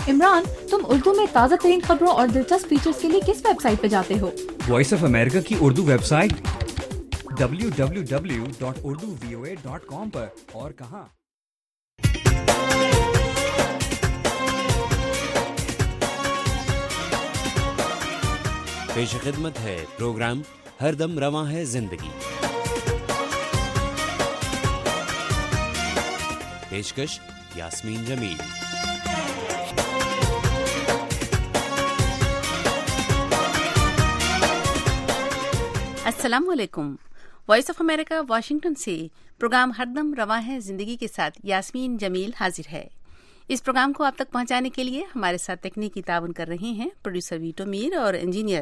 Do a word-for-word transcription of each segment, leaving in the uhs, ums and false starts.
عمران، تم اردو میں تازہ ترین خبروں اور دلچسپ فیچرز کے لیے کس ویب سائٹ پہ جاتے ہو؟ وائس آف امریکہ کی Urdu website W W W dot Urdu V O A dot com پر. اور کہاں؟ پیش خدمت ہے پروگرام ہر دم رواں ہے زندگی. پیشکش یاسمین جمیل. السلام علیکم. وائس آف امریکہ واشنگٹن سے پروگرام ہر دم رواں ہے زندگی کے ساتھ یاسمین جمیل حاضر ہے. اس پروگرام کو آپ تک پہنچانے کے لیے ہمارے ساتھ تکنیکی تعاون کر رہے ہیں پروڈیوسر ویٹو میر اور انجینئر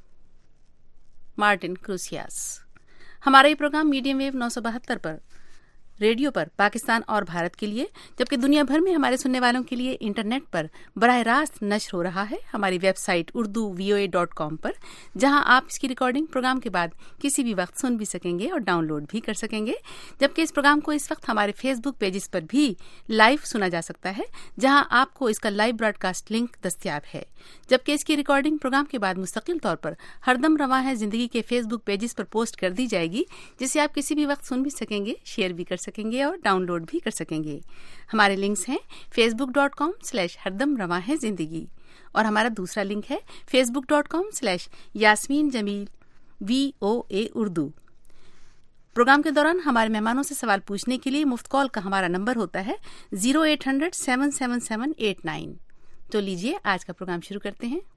مارٹن کروسیاس. ہمارا یہ پروگرام میڈیم ویو نو سو بہتر پر ریڈیو پر پاکستان اور بھارت کے لیے، جبکہ دنیا بھر میں ہمارے سننے والوں کے لیے انٹرنیٹ پر براہ راست نشر ہو رہا ہے ہماری website Urdu V O A dot com پر، جہاں آپ اس کی ریکارڈنگ پروگرام کے بعد کسی بھی وقت سن بھی سکیں گے اور ڈاؤن لوڈ بھی کر سکیں گے. جبکہ اس پروگرام کو اس وقت ہمارے فیس بک پیجز پر بھی لائیو سنا جا سکتا ہے، جہاں آپ کو اس کا لائیو براڈ کاسٹ لنک دستیاب ہے. جبکہ اس کی ریکارڈنگ پروگرام کے بعد مستقل طور پر ہر دم رواں ہے زندگی کے فیس بک پیجز پر پوسٹ کر دی جائے گی، جسے آپ کسی بھی وقت سن بھی سکیں گے، شیئر بھی کر سکیں گے اور ڈاؤن لوڈ بھی کر سکیں گے. ہمارے لنکس ہیں Facebook dot com slash ہر دم رواں ہے زندگی، اور ہمارا دوسرا لنک ہے Facebook dot com slash Yasmeen Jamil V O A Urdu. Programme کے دوران ہمارے مہمانوں سے سوال پوچھنے کے لیے مفت کال کا ہمارا نمبر ہوتا ہے zero eight hundred seven seven seven eight nine. تو لیجیے آج کا پروگرام شروع کرتے ہیں.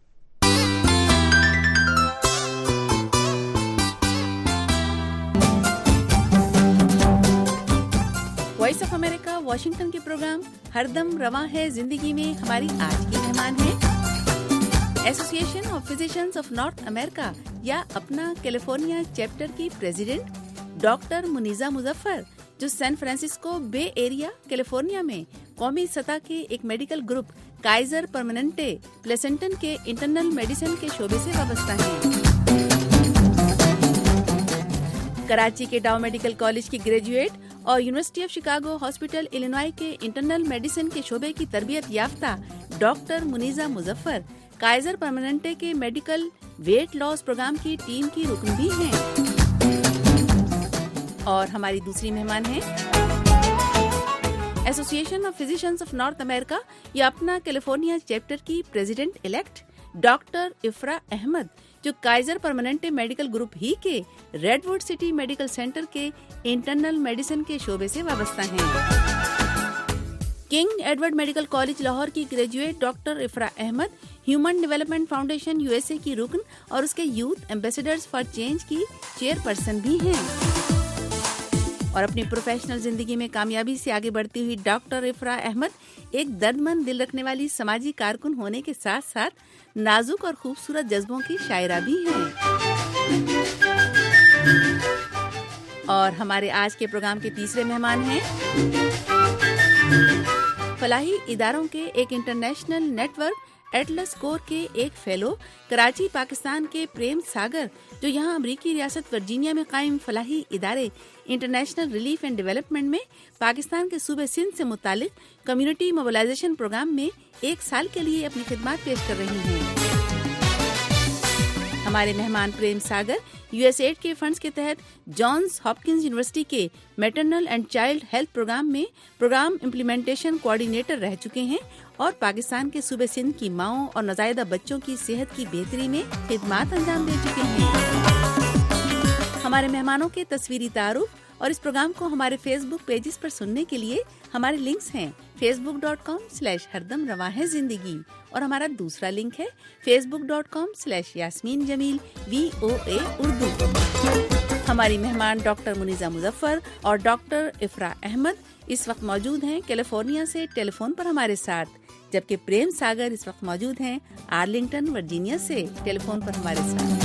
وائس آف امریکہ واشنگٹن کے پروگرام ہر دم رواں ہے زندگی میں ہماری آج کی مہمان ہیں association of physicians of north America یا اپنا کیلیفورنیا چیپٹر کی پریزیڈنٹ ڈاکٹر منیزہ مظفر، جو San Francisco Bay area California میں قومی سطح کے ایک medical group Kaiser Permanente Pleasanton کے انٹرنل میڈیسن کے شعبے سے وابستہ ہیں. کراچی کے ڈاؤ میڈیکل کالج کی گریجویٹ اور university of Chicago hospital Illinois کے انٹرنل میڈیسن کے شعبے کی تربیت یافتہ doctor Muneeza Muzaffar Kaiser Permanente کے میڈیکل ویٹ لاس پروگرام کی ٹیم کی رکن بھی ہیں. اور ہماری دوسری مہمان ہیں association of physicians of north America یا اپنا کیلیفورنیا چیپٹر کی president elect doctor Afra Ahmed, جو کائزر پرماننٹے میڈیکل گروپ ہی کے Redwood City medical centre کے انٹرنل میڈیسن کے شعبے سے وابستہ ہیں. King Edward medical college Lahore کی graduate doctor Afra Ahmed human development foundation U S A کی رکن اور اس کے یوتھ ایمبیسیڈرز فار چینج کی چیئر پرسن بھی ہیں. اور اپنی پروفیشنل زندگی میں کامیابی سے آگے بڑھتی ہوئی ڈاکٹر افرا احمد ایک درد مند دل رکھنے والی سماجی کارکن ہونے کے ساتھ ساتھ نازک اور خوبصورت جذبوں کی شاعرہ بھی ہیں. اور ہمارے آج کے پروگرام کے تیسرے مہمان ہیں فلاحی اداروں کے ایک international network Atlas Corps کے ایک فیلو کراچی پاکستان کے پریم ساگر، جو یہاں امریکی ریاست ورجینیا میں قائم فلاحی ادارے انٹرنیشنل ریلیف اینڈ ڈیولپمنٹ میں پاکستان کے صوبے سندھ سے متعلق کمیونٹی موبلائزیشن پروگرام میں ایک سال کے لیے اپنی خدمات پیش کر رہی ہیں. ہمارے مہمان Prem Sagar U S AID کے فنڈز کے تحت جانز ہاپکنز یونیورسٹی کے maternal and child health programme میں پروگرام امپلیمنٹیشن کوآرڈینیٹر رہ چکے ہیں اور پاکستان کے صوبے سندھ کی ماؤں اور نوزائیدہ بچوں کی صحت کی بہتری میں خدمات انجام دے چکے ہیں. ہمارے مہمانوں کے تصویری تعارف اور اس پروگرام کو ہمارے فیس بک پیجز پر سننے کے لیے ہمارے لنکس ہیں Facebook dot com slash ہر دم رواں ہے زندگی، اور ہمارا دوسرا لنک ہے Facebook dot com slash Yasmeen Jamil V O A Urdu. ہماری مہمان ڈاکٹر منیزہ مظفر اور ڈاکٹر افرا احمد اس وقت موجود ہیں کیلیفورنیا سے ٹیلی فون پر ہمارے ساتھ، جبکہ پریم ساگر اس وقت موجود ہیں آرلنگٹن ورجینیا سے ٹیلی فون پر ہمارے ساتھ.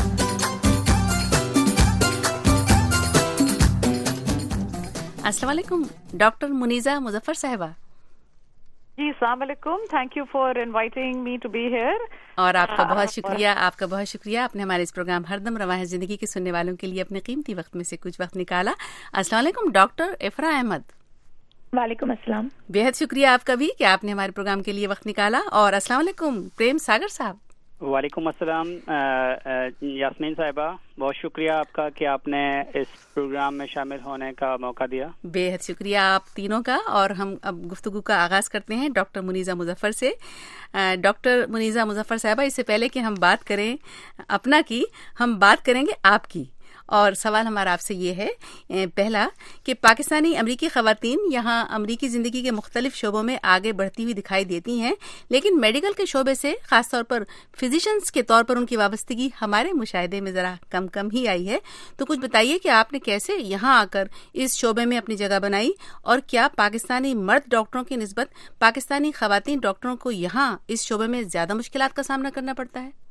السلام علیکم ڈاکٹر منیزہ مظفر صاحبہ. جی السلام علیکم، thank you for inviting me to be here. اور آپ کا بہت شکریہ آپ کا بہت شکریہ آپ نے ہمارے اس پروگرام ہر دم رواں ہے زندگی کے سننے والوں کے لیے اپنے قیمتی وقت میں سے کچھ وقت نکالا. السلام علیکم ڈاکٹر افرا احمد. وعلیکم السلام. بہت شکریہ آپ کا بھی کہ آپ نے ہمارے پروگرام کے لیے وقت نکالا. اور السلام علیکم پریم ساگر صاحب. وعلیکم السلام یاسمین صاحبہ, بہت شکریہ آپ کا کہ آپ نے اس پروگرام میں شامل ہونے کا موقع دیا. بہت شکریہ آپ تینوں کا. اور ہم اب گفتگو کا آغاز کرتے ہیں ڈاکٹر منیزہ مظفر سے. ڈاکٹر منیزہ مظفر صاحبہ, اس سے پہلے کہ ہم بات کریں اپنا کی, ہم بات کریں گے آپ کی. اور سوال ہمارا آپ سے یہ ہے پہلا کہ پاکستانی امریکی خواتین یہاں امریکی زندگی کے مختلف شعبوں میں آگے بڑھتی ہوئی دکھائی دیتی ہیں, لیکن میڈیکل کے شعبے سے خاص طور پر فزیشنز کے طور پر ان کی وابستگی ہمارے مشاہدے میں ذرا کم کم ہی آئی ہے. تو کچھ بتائیے کہ آپ نے کیسے یہاں آ کر اس شعبے میں اپنی جگہ بنائی, اور کیا پاکستانی مرد ڈاکٹروں کی نسبت پاکستانی خواتین ڈاکٹروں کو یہاں اس شعبے میں زیادہ مشکلات کا سامنا کرنا پڑتا ہے؟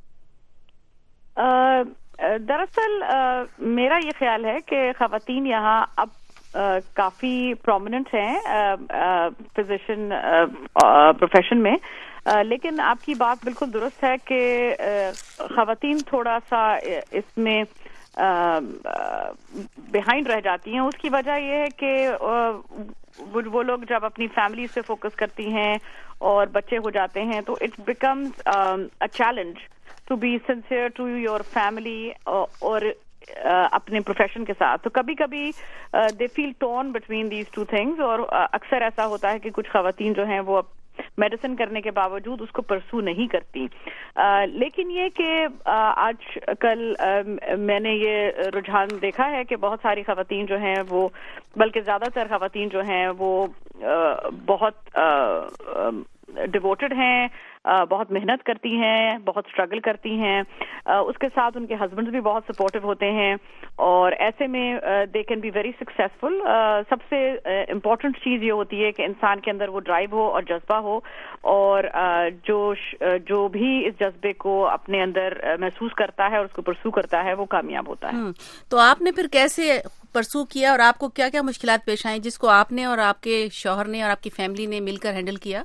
دراصل میرا یہ خیال ہے کہ خواتین یہاں اب کافی پرومیننٹ ہیں فزیشین پروفیشن میں, لیکن آپ کی بات بالکل درست ہے کہ خواتین تھوڑا سا اس میں بیہائنڈ رہ جاتی ہیں. اس کی وجہ یہ ہے کہ وہ لوگ جب اپنی فیملی سے فوکس کرتی ہیں اور بچے ہو جاتے ہیں تو it becomes a challenge to be sincere to your family اور اپنے پروفیشن کے ساتھ. تو کبھی کبھی they feel torn between these two things, اور اکثر ایسا ہوتا ہے کہ کچھ خواتین جو ہیں وہ میڈیسن کرنے کے باوجود اس کو پرسو نہیں کرتی. لیکن یہ کہ آج کل میں نے یہ رجحان دیکھا ہے کہ بہت ساری خواتین جو ہیں وہ, بلکہ زیادہ تر خواتین جو ہیں وہ بہت ڈیووٹڈ ہیں, بہت محنت کرتی ہیں, بہت اسٹرگل کرتی ہیں. اس کے ساتھ ان کے ہسبینڈ بھی بہت سپورٹیو ہوتے ہیں, اور ایسے میں they can be very successful. سب سے امپورٹنٹ چیز یہ ہوتی ہے کہ انسان کے اندر وہ ڈرائیو ہو اور جذبہ ہو, اور جو جو بھی اس جذبے کو اپنے اندر محسوس کرتا ہے اور اس کو پرسو کرتا ہے وہ کامیاب ہوتا ہے. تو آپ نے پھر کیسے پرسو کیا, اور آپ کو کیا کیا مشکلات پیش آئیں جس کو آپ نے اور آپ کے شوہر نے اور آپ کی فیملی نے مل کر ہینڈل کیا؟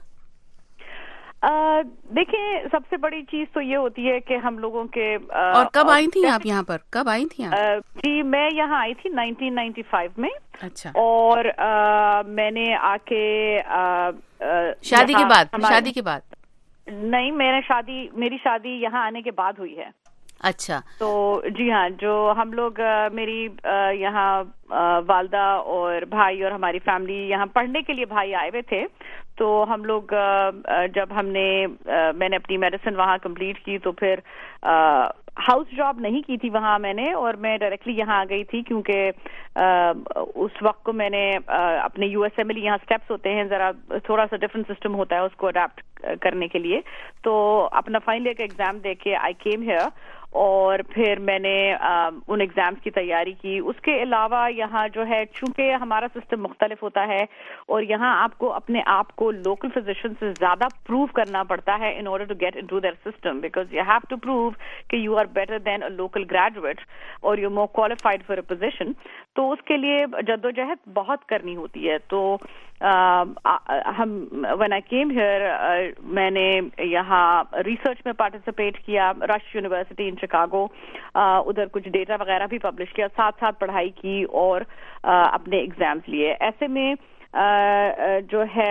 دیکھیں, سب سے بڑی چیز تو یہ ہوتی ہے کہ ہم لوگوں کے. اور کب آئی تھیں آپ یہاں پر, کب آئی تھیں آپ؟ جی میں یہاں آئی تھی نائنٹین نائنٹی فائیو میں. اچھا. اور میں نے آ کے شادی کے بعد شادی کے بعد نہیں, میرے شادی میری شادی یہاں آنے کے بعد ہوئی ہے. اچھا. تو جی ہاں, جو ہم لوگ میری یہاں والدہ اور بھائی اور ہماری فیملی یہاں پڑھنے کے لیے بھائی آئے ہوئے تھے. تو ہم لوگ جب ہم نے میں نے اپنی میڈیسن وہاں کمپلیٹ کی تو پھر ہاؤس جاب نہیں کی تھی وہاں میں نے, اور میں ڈائریکٹلی یہاں آ گئی تھی کیونکہ اس وقت کو میں نے اپنے یو ایس اے میں یہاں اسٹیپس ہوتے ہیں, ذرا تھوڑا سا ڈفرینٹ سسٹم ہوتا ہے اس کو اڈیپٹ کرنے کے لیے. تو اپنا فائنل ایئر کا ایگزام دے کے آئی کیم ہیئر, اور پھر میں نے ان ایگزامس کی تیاری کی. اس کے علاوہ یہاں جو ہے چونکہ ہمارا سسٹم مختلف ہوتا ہے, اور یہاں آپ کو اپنے آپ کو لوکل فزیشین سے زیادہ پروو کرنا پڑتا ہے in order to get into their system, because you have to prove کہ you are better than a local graduate اور you more qualified for a position. تو اس کے لیے جدوجہد بہت کرنی ہوتی ہے. تو ہم when I came here میں نے یہاں ریسرچ میں پارٹیسپیٹ کیا, رش یونیورسٹی ان شکاگو, ادھر کچھ ڈیٹا وغیرہ بھی پبلش کیا, ساتھ ساتھ پڑھائی کی اور اپنے ایگزامس لیے. ایسے میں جو ہے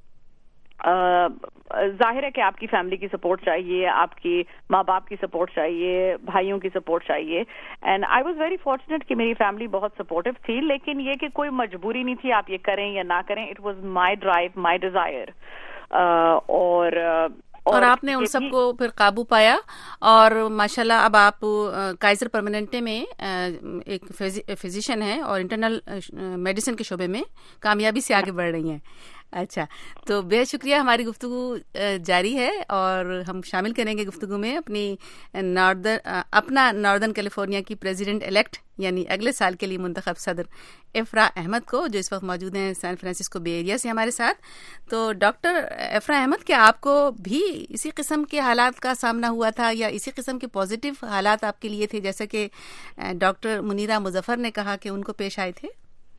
ظاہر ہے کہ آپ کی فیملی کی سپورٹ چاہیے, آپ کی ماں باپ کی سپورٹ چاہیے, بھائیوں کی سپورٹ چاہیے. And I was very fortunate کہ میری فیملی بہت سپورٹیو تھی, لیکن یہ کہ کوئی مجبوری نہیں تھی آپ یہ کریں یا نہ کریں. It was my drive, my desire. اور اور آپ نے ان سب کو پھر قابو پایا, اور ماشاءاللہ اب آپ کائزر پرماننٹے میں ایک فزیشین ہیں اور انٹرنل میڈیسن کے شعبے میں کامیابی سے آگے بڑھ رہی ہیں. اچھا, تو بے شکریہ. ہماری گفتگو جاری ہے اور ہم شامل کریں گے گفتگو میں اپنی ناردر اپنا ناردرن کیلیفورنیا کی پریزیڈنٹ الیکٹ یعنی اگلے سال کے لیے منتخب صدر افرا احمد کو, جو اس وقت موجود ہیں سان فرانسسکو بے ایریا سے ہمارے ساتھ. تو ڈاکٹر افرا احمد, کیا آپ کو بھی اسی قسم کے حالات کا سامنا ہوا تھا یا اسی قسم کے پازیٹیو حالات آپ کے لیے تھے جیسا کہ ڈاکٹر منیرہ مظفر نے کہا کہ ان کو پیش آئے تھے؟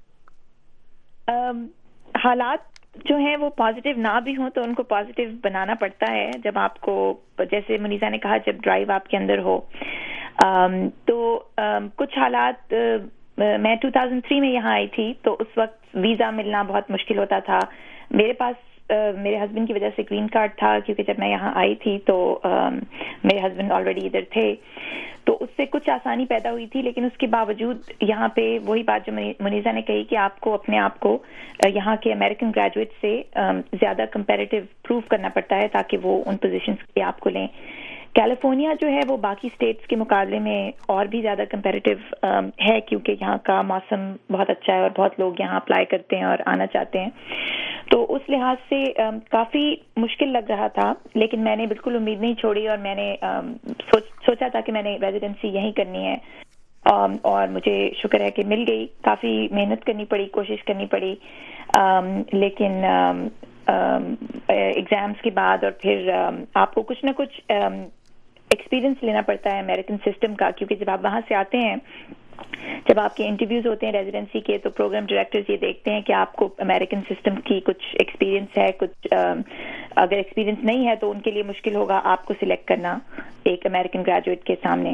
حالات جو ہیں وہ پازیٹیو نہ بھی ہوں تو ان کو پازیٹیو بنانا پڑتا ہے. جب آپ کو, جیسے منیزہ نے کہا, جب ڈرائیو آپ کے اندر ہو, تو کچھ حالات میں ٹو تھاؤزینڈ تھری میں یہاں آئی تھی تو اس وقت ویزا ملنا بہت مشکل ہوتا تھا. میرے پاس میرے ہسبینڈ کی وجہ سے گرین کارڈ تھا کیونکہ جب میں یہاں آئی تھی تو میرے ہسبینڈ آلریڈی ادھر تھے, تو اس سے کچھ آسانی پیدا ہوئی تھی. لیکن اس کے باوجود یہاں پہ وہی بات جو منیزا نے کہی کہ آپ کو اپنے آپ کو یہاں کے امریکن گریجویٹ سے زیادہ کمپیریٹیو پروو کرنا پڑتا ہے تاکہ وہ ان پوزیشنز کے آپ کو لیں. کیلیفورنیا جو ہے وہ باقی اسٹیٹس کے مقابلے میں اور بھی زیادہ کمپیریٹیو ہے کیونکہ یہاں کا موسم بہت اچھا ہے اور بہت لوگ یہاں اپلائی کرتے ہیں اور آنا چاہتے ہیں. تو اس لحاظ سے کافی مشکل لگ رہا تھا, لیکن میں نے بالکل امید نہیں چھوڑی اور میں نے سوچا تھا کہ میں نے ریزیڈنسی یہیں کرنی ہے, اور مجھے شکر ہے کہ مل گئی. کافی محنت کرنی پڑی, کوشش کرنی پڑی, لیکن ایگزامس کے بعد اور پھر آپ کو کچھ نہ کچھ ایکسپیرئنس لینا پڑتا ہے امریکن سسٹم کا, کیونکہ جب آپ وہاں سے آتے ہیں, جب آپ کے انٹرویوز ہوتے ہیں ریزیڈنسی کے, تو پروگرام ڈائریکٹرز یہ دیکھتے ہیں کہ آپ کو امریکن سسٹم کی کچھ ایکسپیرینس ہے. کچھ اگر ایکسپیرینس نہیں ہے تو ان کے لیے مشکل ہوگا آپ کو سلیکٹ کرنا ایک امریکن گریجویٹ کے سامنے.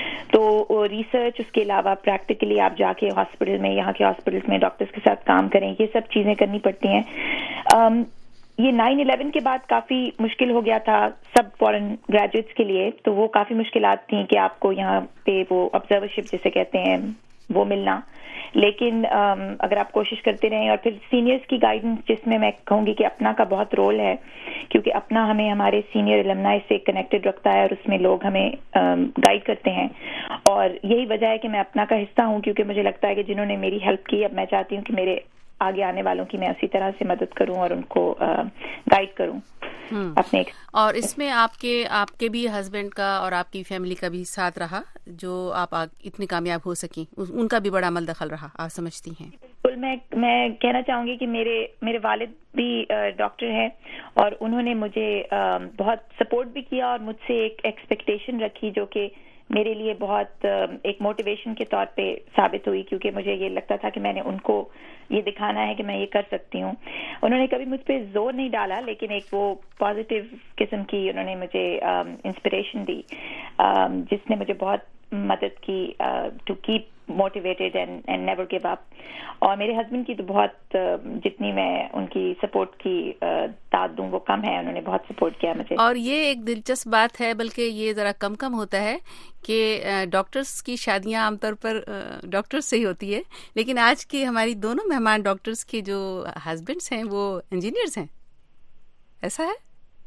تو ریسرچ, اس کے علاوہ پریکٹیکلی آپ جا کے ہاسپٹل میں, یہاں کے ہاسپٹلس میں ڈاکٹرز کے ساتھ کام کریں, یہ سب چیزیں کرنی پڑتی ہیں. یہ نائن الیون کے بعد کافی مشکل ہو گیا تھا سب فورن گریجویٹس کے لیے, تو وہ کافی مشکلات تھیں کہ آپ کو یہاں پہ وہ آبزرورشپ جسے کہتے ہیں وہ ملنا. لیکن اگر آپ کوشش کرتے رہیں, اور پھر سینئرز کی گائیڈنس جس میں میں کہوں گی کہ اپنا کا بہت رول ہے, کیونکہ اپنا ہمیں ہمارے سینئر المنائی سے کنیکٹڈ رکھتا ہے اور اس میں لوگ ہمیں گائیڈ کرتے ہیں. اور یہی وجہ ہے کہ میں اپنا کا حصہ ہوں, کیونکہ مجھے لگتا ہے کہ جنہوں نے میری ہیلپ کی, اب میں چاہتی ہوں کہ میرے آگے آنے والوں کی میں اسی طرح سے مدد کروں اور ان کو گائیڈ کروں اپنے. اور اس میں آپ کے آپ کے بھی ہسبینڈ کا اور آپ کی فیملی کا بھی ساتھ رہا جو آپ اتنی کامیاب ہو سکیں, ان کا بھی بڑا عمل دخل رہا, آپ سمجھتی ہیں؟ بالکل. میں میں کہنا چاہوں گی کہ میرے میرے والد بھی ڈاکٹر ہیں اور انہوں نے مجھے بہت سپورٹ بھی کیا اور مجھ سے ایک ایکسپیکٹیشن رکھی جو کہ میرے لیے بہت ایک موٹیویشن کے طور پہ ثابت ہوئی, کیونکہ مجھے یہ لگتا تھا کہ میں نے ان کو یہ دکھانا ہے کہ میں یہ کر سکتی ہوں. انہوں نے کبھی مجھ پہ زور نہیں ڈالا, لیکن ایک وہ پازیٹیو قسم کی انہوں نے مجھے انسپریشن دی جس نے مجھے بہت مدد کی to keep motivated and and never give up. اور میرے ہسبینڈ کی تو بہت جتنی میں ان کی سپورٹ کی داد دوں وہ کم ہے, انہوں نے بہت سپورٹ کیا مجھے. اور یہ ایک دلچسپ بات ہے, بلکہ یہ ذرا کم کم ہوتا ہے کہ ڈاکٹرز کی شادیاں عام طور پر ڈاکٹرز سے ہی ہوتی ہے, لیکن آج کی ہماری دونوں مہمان ڈاکٹرز کے جو ہسبینڈس ہیں وہ انجینئرز ہیں, ایسا ہے؟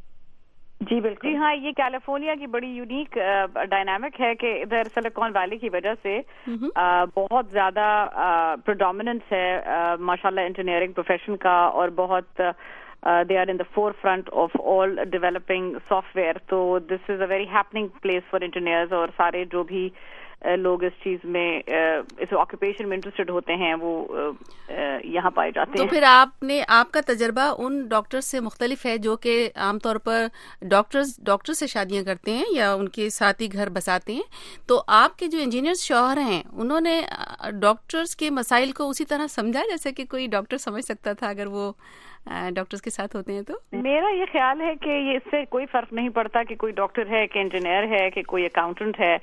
جی بالکل. جی ہاں, یہ کیلیفورنیا کی بڑی یونیک ڈائنامک ہے کہ ادھر سلیکون ویلی کی وجہ سے بہت زیادہ پروڈومیننس ہے ماشاءاللہ انجینئرنگ پروفیشن کا, اور بہت they are in the forefront of all developing software. تو this is a very happening place for engineers, اور سارے جو بھی لوگ اس چیز میں اس آکوپیشن میں انٹرسٹڈ ہوتے ہیں وہ یہاں پائے جاتے ہیں. تو پھر آپ نے آپ کا تجربہ ان ڈاکٹر سے مختلف ہے جو کہ عام طور پر ڈاکٹرز ڈاکٹر سے شادیاں کرتے ہیں یا ان کے ساتھ ہی گھر بساتے ہیں. تو آپ کے جو انجینئر شوہر ہیں انہوں نے ڈاکٹرز کے مسائل کو اسی طرح سمجھا جیسے کہ کوئی ڈاکٹر سمجھ سکتا تھا اگر وہ ڈاکٹرز کے ساتھ ہوتے ہیں؟ تو میرا یہ خیال ہے کہ یہ اس سے کوئی فرق نہیں پڑتا کہ کوئی ڈاکٹر ہے کہ انجینئر ہے کہ کوئی اکاؤنٹنٹ ہے.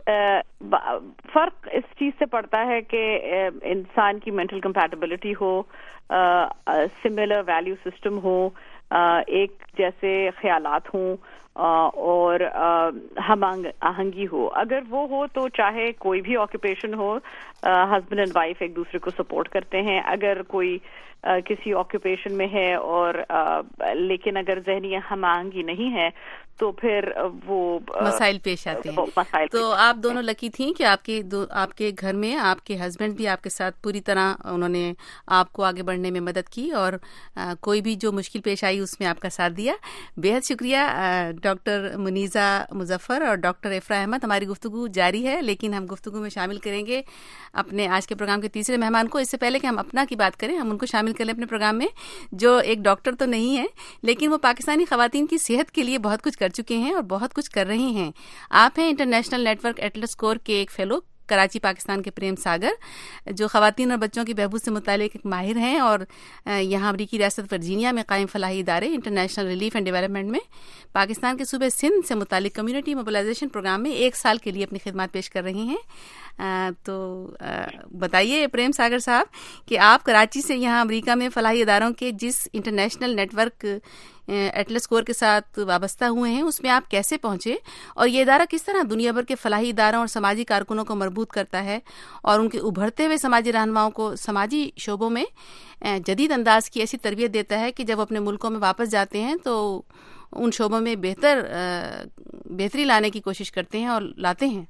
فرق اس چیز سے پڑتا ہے کہ انسان کی مینٹل کمپیٹیبلٹی ہو, سملر ویلیو سسٹم ہو, ایک جیسے خیالات ہوں اور ہم آہنگی ہو. اگر وہ ہو تو چاہے کوئی بھی آکوپیشن ہو, ہسبینڈ اینڈ وائف ایک دوسرے کو سپورٹ کرتے ہیں. اگر کوئی کسی آکوپیشن میں ہے اور لیکن اگر ذہنی ہم آہنگی نہیں ہے تو پھر وہ مسائل پیش آتے ہیں. تو آپ دونوں لکی تھیں کہ آپ کے آپ کے گھر میں آپ کے ہسبینڈ بھی آپ کے ساتھ پوری طرح انہوں نے آپ کو آگے بڑھنے میں مدد کی اور کوئی بھی جو مشکل پیش آئی اس میں آپ کا ساتھ دیا. بے حد شکریہ ڈاکٹر منیزا مظفر اور ڈاکٹر افرا احمد. ہماری گفتگو جاری ہے لیکن ہم گفتگو میں شامل کریں گے اپنے آج کے پروگرام کے تیسرے مہمان کو. اس سے پہلے کہ ہم اپنا کی بات کریں, ہم ان کو شامل کر لیں اپنے پروگرام میں, جو ایک ڈاکٹر تو نہیں ہے لیکن وہ پاکستانی خواتین کی صحت کے لیے بہت کچھ کر چکے ہیں اور بہت کچھ کر رہی ہیں. آپ ہیں انٹرنیشنل نیٹ ورک ایٹلس اسکور کے ایک فیلو, کراچی پاکستان کے پریم ساگر, جو خواتین اور بچوں کی بہبود سے متعلق ایک ماہر ہیں اور یہاں امریکی ریاست ورجینیا میں قائم فلاحی ادارے انٹرنیشنل ریلیف اینڈ ڈیولپمنٹ میں پاکستان کے صوبے سندھ سے متعلق کمیونٹی موبلائزیشن پروگرام میں ایک سال کے لیے اپنی خدمات پیش کر رہی ہیں. تو بتائیے پریم ساگر صاحب کہ آپ کراچی سے یہاں امریکہ میں فلاحی اداروں کے جس international network Atlas Corps کے ساتھ وابستہ ہوئے ہیں اس میں آپ کیسے پہنچے اور یہ ادارہ کس طرح دنیا بھر کے فلاحی اداروں اور سماجی کارکنوں کو مربوط کرتا ہے اور ان کے ابھرتے ہوئے سماجی رہنماؤں کو سماجی شعبوں میں جدید انداز کی ایسی تربیت دیتا ہے کہ جب اپنے ملکوں میں واپس جاتے ہیں تو ان شعبوں میں بہتر بہتری لانے کی کوشش کرتے ہیں اور لاتے ہیں؟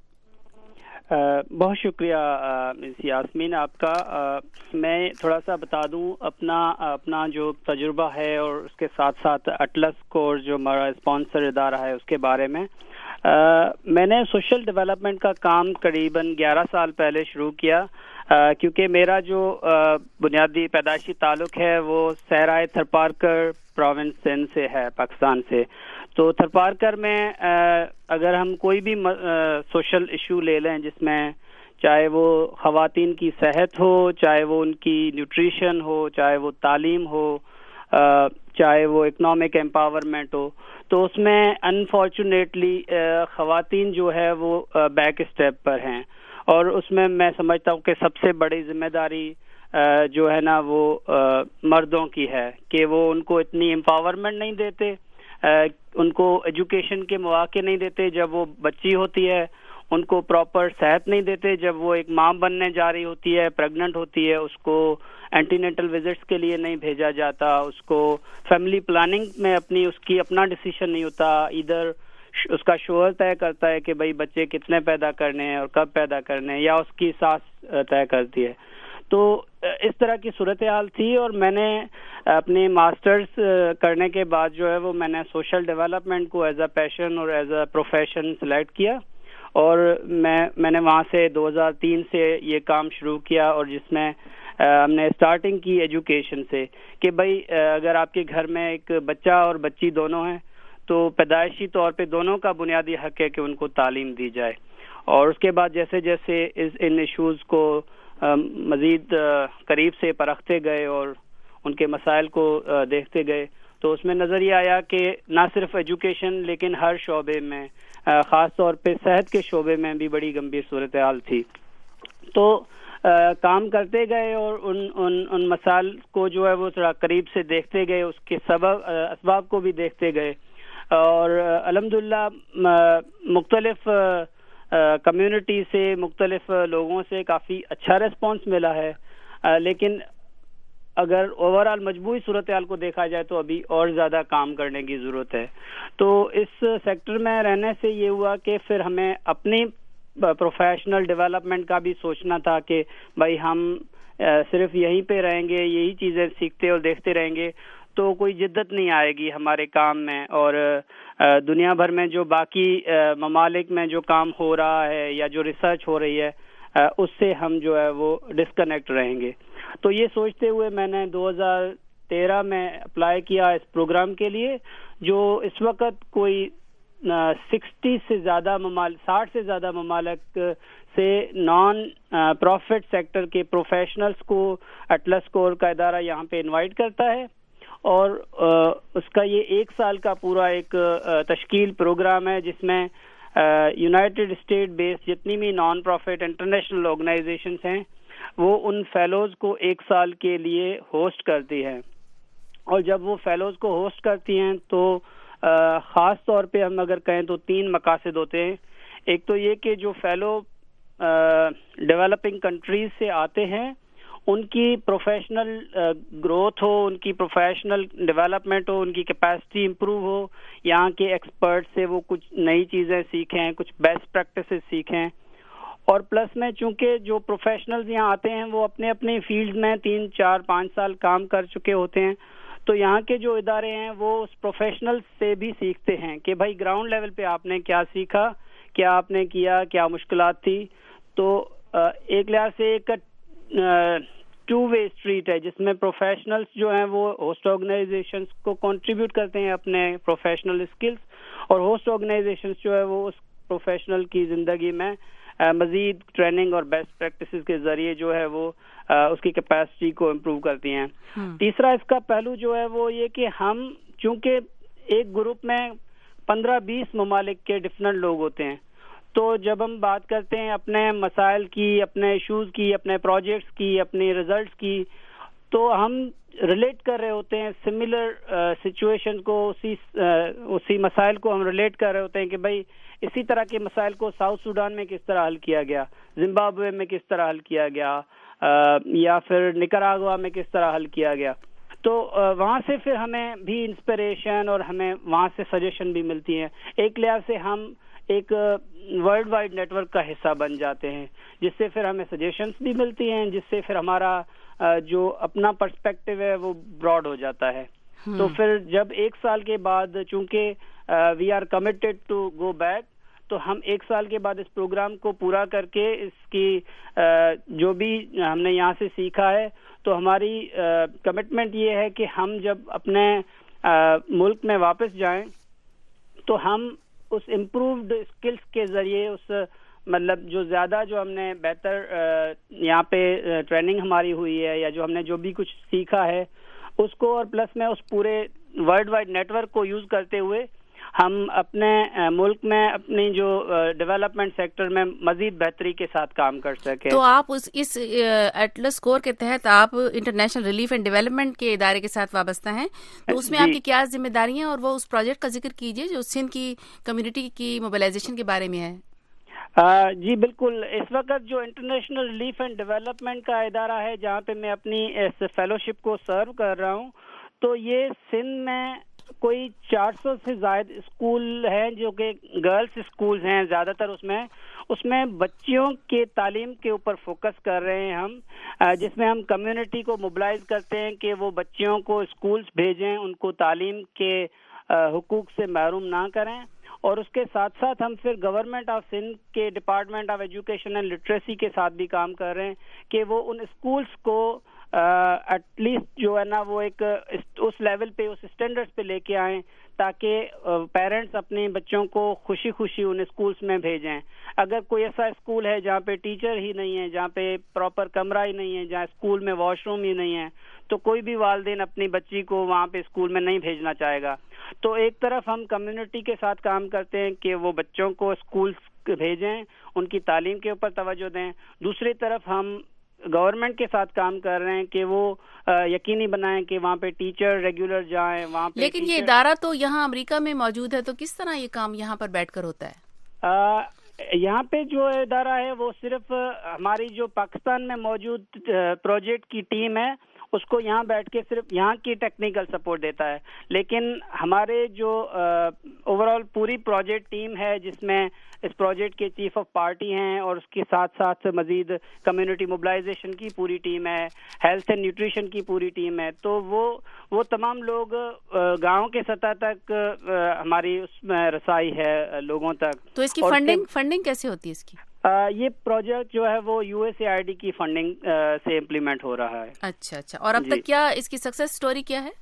بہت شکریہ مس یاسمین آپ کا. میں تھوڑا سا بتا دوں اپنا اپنا جو تجربہ ہے اور اس کے ساتھ ساتھ اٹلس کور جو ہمارا اسپانسر ادارہ ہے اس کے بارے میں. میں نے سوشل ڈیولپمنٹ کا کام قریباً گیارہ سال پہلے شروع کیا کیونکہ میرا جو بنیادی پیدائشی تعلق ہے وہ صحرائے تھرپارکر پروونس سندھ سے ہے، پاکستان سے. تو تھرپارکر میں اگر ہم کوئی بھی سوشل ایشو لے لیں جس میں چاہے وہ خواتین کی صحت ہو، چاہے وہ ان کی نیوٹریشن ہو، چاہے وہ تعلیم ہو، چاہے وہ اکنامک امپاورمنٹ ہو، تو اس میں انفارچونیٹلی خواتین جو ہے وہ بیک اسٹیپ پر ہیں. اور اس میں میں سمجھتا ہوں کہ سب سے بڑی ذمہ داری جو ہے نا وہ مردوں کی ہے کہ وہ ان کو اتنی امپاورمنٹ نہیں دیتے، ان کو ایجوکیشن کے مواقع نہیں دیتے جب وہ بچی ہوتی ہے، ان کو پراپر صحت نہیں دیتے جب وہ ایک ماں بننے جا رہی ہوتی ہے، پریگننٹ ہوتی ہے، اس کو اینٹی نیٹل وزٹس کے لیے نہیں بھیجا جاتا، اس کو فیملی پلاننگ میں اپنی اس کی اپنا ڈیسیشن نہیں ہوتا. ادھر اس کا شوہر طے کرتا ہے کہ بھائی بچے کتنے پیدا کرنے ہیں اور کب پیدا کرنے ہیں، یا اس کی ساس طے کرتی ہے. تو اس طرح کی صورتحال تھی اور میں نے اپنے ماسٹرز کرنے کے بعد جو ہے وہ میں نے سوشل ڈیولپمنٹ کو ایز اے پیشن اور ایز اے پروفیشن سلیکٹ کیا اور میں میں نے وہاں سے دو ہزار تین سے یہ کام شروع کیا اور جس میں ہم نے اسٹارٹنگ کی ایجوکیشن سے کہ بھائی اگر آپ کے گھر میں ایک بچہ اور بچی دونوں ہیں تو پیدائشی طور پہ دونوں کا بنیادی حق ہے کہ ان کو تعلیم دی جائے. اور اس کے بعد جیسے جیسے ان ایشوز کو مزید قریب سے پرکھتے گئے اور ان کے مسائل کو دیکھتے گئے تو اس میں نظر یہ آیا کہ نہ صرف ایجوکیشن لیکن ہر شعبے میں، خاص طور پہ صحت کے شعبے میں بھی بڑی گمبھیر صورتحال تھی. تو کام کرتے گئے اور ان ان ان مسائل کو جو ہے وہ تھوڑا قریب سے دیکھتے گئے، اس کے سبب اسباب کو بھی دیکھتے گئے اور الحمدللہ مختلف کمیونٹی سے، مختلف لوگوں سے کافی اچھا ریسپانس ملا ہے. لیکن اگر اوور آل مجموعی صورتحال کو دیکھا جائے تو ابھی اور زیادہ کام کرنے کی ضرورت ہے. تو اس سیکٹر میں رہنے سے یہ ہوا کہ پھر ہمیں اپنی پروفیشنل ڈیولپمنٹ کا بھی سوچنا تھا کہ بھائی ہم صرف یہیں پہ رہیں گے، یہی چیزیں سیکھتے اور دیکھتے رہیں گے تو کوئی جدت نہیں آئے گی ہمارے کام میں، اور دنیا بھر میں جو باقی ممالک میں جو کام ہو رہا ہے یا جو ریسرچ ہو رہی ہے اس سے ہم جو ہے وہ ڈسکنیکٹ رہیں گے. تو یہ سوچتے ہوئے میں نے دو ہزار تیرہ میں اپلائی کیا اس پروگرام کے لیے جو اس وقت کوئی سکسٹی سے زیادہ ممالک ساٹھ سے زیادہ ممالک سے نان پروفٹ سیکٹر کے پروفیشنلز کو اٹلس کور کا ادارہ یہاں پہ انوائٹ کرتا ہے اور اس کا یہ ایک سال کا پورا ایک تشکیل پروگرام ہے جس میں یونائٹڈ اسٹیٹ بیس جتنی بھی نان پروفٹ انٹرنیشنل آرگنائزیشنز ہیں وہ ان فیلوز کو ایک سال کے لیے ہوسٹ کرتی ہیں. اور جب وہ فیلوز کو ہوسٹ کرتی ہیں تو خاص طور پہ ہم اگر کہیں تو تین مقاصد ہوتے ہیں. ایک تو یہ کہ جو فیلو ڈیولپنگ کنٹریز سے آتے ہیں ان کی پروفیشنل گروتھ ہو، ان کی پروفیشنل ڈیولپمنٹ ہو، ان کی کیپیسٹی امپروو ہو، یہاں کے ایکسپرٹ سے وہ کچھ نئی چیزیں سیکھیں، کچھ بیسٹ پریکٹسز سیکھیں. اور پلس میں چونکہ جو پروفیشنلز یہاں آتے ہیں وہ اپنے اپنے فیلڈ میں تین چار پانچ سال کام کر چکے ہوتے ہیں تو یہاں کے جو ادارے ہیں وہ اس پروفیشنل سے بھی سیکھتے ہیں کہ بھائی گراؤنڈ لیول پہ آپ نے کیا سیکھا، کیا آپ نے کیا، کیا مشکلات تھی. تو ایک لحاظ سے ایک ٹو وے اسٹریٹ ہے جس میں پروفیشنلز جو ہیں وہ ہوسٹ آرگنائزیشنز کو کنٹریبیوٹ کرتے ہیں اپنے پروفیشنل اسکلز اور ہوسٹ آرگنائزیشنز جو ہے وہ اس پروفیشنل کی زندگی میں مزید ٹریننگ اور بیسٹ پریکٹسز کے ذریعے جو ہے وہ اس کی کیپیسٹی کو امپروو کرتی ہیں. تیسرا اس کا پہلو جو ہے وہ یہ کہ ہم چونکہ ایک گروپ میں پندرہ بیس ممالک کے ڈفرینٹ لوگ ہوتے ہیں تو جب ہم بات کرتے ہیں اپنے مسائل کی, اپنے ایشوز کی, اپنے پروجیکٹس کی, اپنے ریزلٹس کی, تو ہم ریلیٹ کر رہے ہوتے ہیں سملر سچویشن کو, اسی اسی مسائل کو ہم ریلیٹ کر رہے ہوتے ہیں کہ بھائی اسی طرح کے مسائل کو ساؤتھ سوڈان میں کس طرح حل کیا گیا, زمبابوے میں کس طرح حل کیا گیا, یا پھر نکراگوا میں کس طرح حل کیا گیا. تو وہاں سے پھر ہمیں بھی انسپریشن اور ہمیں وہاں سے سجیشن بھی ملتی ہیں. ایک لحاظ سے ہم ایک ورلڈ وائڈ نیٹ ورک کا حصہ بن جاتے ہیں, جس سے پھر ہمیں سجیشنز بھی ملتی ہیں, جس سے پھر ہمارا جو اپنا پرسپیکٹو ہے وہ براڈ ہو جاتا ہے. تو پھر جب ایک سال کے بعد, چونکہ we are committed to go back, تو ہم ایک سال کے بعد اس پروگرام کو پورا کر کے اس کی جو بھی ہم نے یہاں سے سیکھا ہے, تو ہماری کمٹمنٹ یہ ہے کہ ہم جب اپنے ملک میں واپس جائیں تو ہم اس امپرووڈ اسکلس کے ذریعے, اس مطلب جو زیادہ جو ہم نے بہتر یہاں پہ ٹریننگ ہماری ہوئی ہے, یا جو ہم نے جو بھی کچھ سیکھا ہے اس کو, اور پلس میں اس پورے ورلڈ وائڈ نیٹ ورک کو یوز کرتے ہوئے ہم اپنے ملک میں اپنی جو ڈیولپمنٹ سیکٹر میں مزید بہتری کے ساتھ کام کر سکیں. تو آپ اس اس ایٹلس کور کے تحت آپ انٹرنیشنل ریلیف اینڈ ڈیولپمنٹ کے ادارے کے ساتھ وابستہ ہیں, تو اس میں آپ کی کیا ذمہ داریاں ہیں, اور وہ اس پروجیکٹ کا ذکر کیجیے جو سندھ کی کمیونٹی کی موبلائزیشن کے بارے میں ہے. جی بالکل, اس وقت جو انٹرنیشنل ریلیف اینڈ ڈیولپمنٹ کا ادارہ ہے جہاں پہ میں اپنی اس فیلوشپ کو سرو کر رہا ہوں, تو یہ سندھ میں کوئی چار سو سے زائد اسکول ہیں جو کہ گرلس اسکولز ہیں زیادہ تر. اس میں اس میں بچیوں کے تعلیم کے اوپر فوکس کر رہے ہیں ہم, جس میں ہم کمیونٹی کو موبلائز کرتے ہیں کہ وہ بچیوں کو اسکولز بھیجیں, ان کو تعلیم کے حقوق سے محروم نہ کریں. اور اس کے ساتھ ساتھ ہم پھر گورنمنٹ آف سندھ کے department of education and literacy کے ساتھ بھی کام کر رہے ہیں کہ وہ ان اسکولز کو ایٹ لیسٹ جو ہے نا وہ ایک اس لیول پہ, اس اسٹینڈرڈ پہ لے کے آئیں تاکہ پیرنٹس اپنے بچوں کو خوشی خوشی ان اسکولس میں بھیجیں. اگر کوئی ایسا اسکول ہے جہاں پہ ٹیچر ہی نہیں ہے, جہاں پہ پراپر کمرہ ہی نہیں ہے, جہاں اسکول میں واش روم ہی نہیں ہے, تو کوئی بھی والدین اپنی بچی کو وہاں پہ اسکول میں نہیں بھیجنا چاہے گا. تو ایک طرف ہم کمیونٹی کے ساتھ کام کرتے ہیں کہ وہ بچوں کو اسکولس بھیجیں, ان کی تعلیم کے اوپر توجہ دیں. دوسری طرف ہم گورنمنٹ کے ساتھ کام کر رہے ہیں کہ وہ یقینی بنائیں کہ وہاں پہ ٹیچر ریگولر جائیں وہاں پہ. لیکن یہ ادارہ تو یہاں امریکہ میں موجود ہے, تو کس طرح یہ کام یہاں پر بیٹھ کر ہوتا ہے؟ یہاں پہ جو ادارہ ہے وہ صرف ہماری جو پاکستان میں موجود پروجیکٹ کی ٹیم ہے اس کو یہاں بیٹھ کے صرف یہاں کی ٹیکنیکل سپورٹ دیتا ہے. لیکن ہمارے جو اوور آل پوری پروجیکٹ ٹیم ہے جس میں اس پروجیکٹ کے چیف آف پارٹی ہیں, اور اس کے ساتھ ساتھ مزید کمیونٹی موبلائزیشن کی پوری ٹیم ہے, ہیلتھ اینڈ نیوٹریشن کی پوری ٹیم ہے, تو وہ وہ تمام لوگ گاؤں کے سطح تک ہماری اس میں رسائی ہے لوگوں تک. تو اس کی فنڈنگ فنڈنگ کیسے ہوتی ہے اس کی؟ یہ پروجیکٹ جو ہے وہ U S A I D کی فنڈنگ سے امپلیمنٹ ہو رہا ہے. اچھا اچھا, اور اب تک کیا اس کی سکسیس سٹوری کیا ہے؟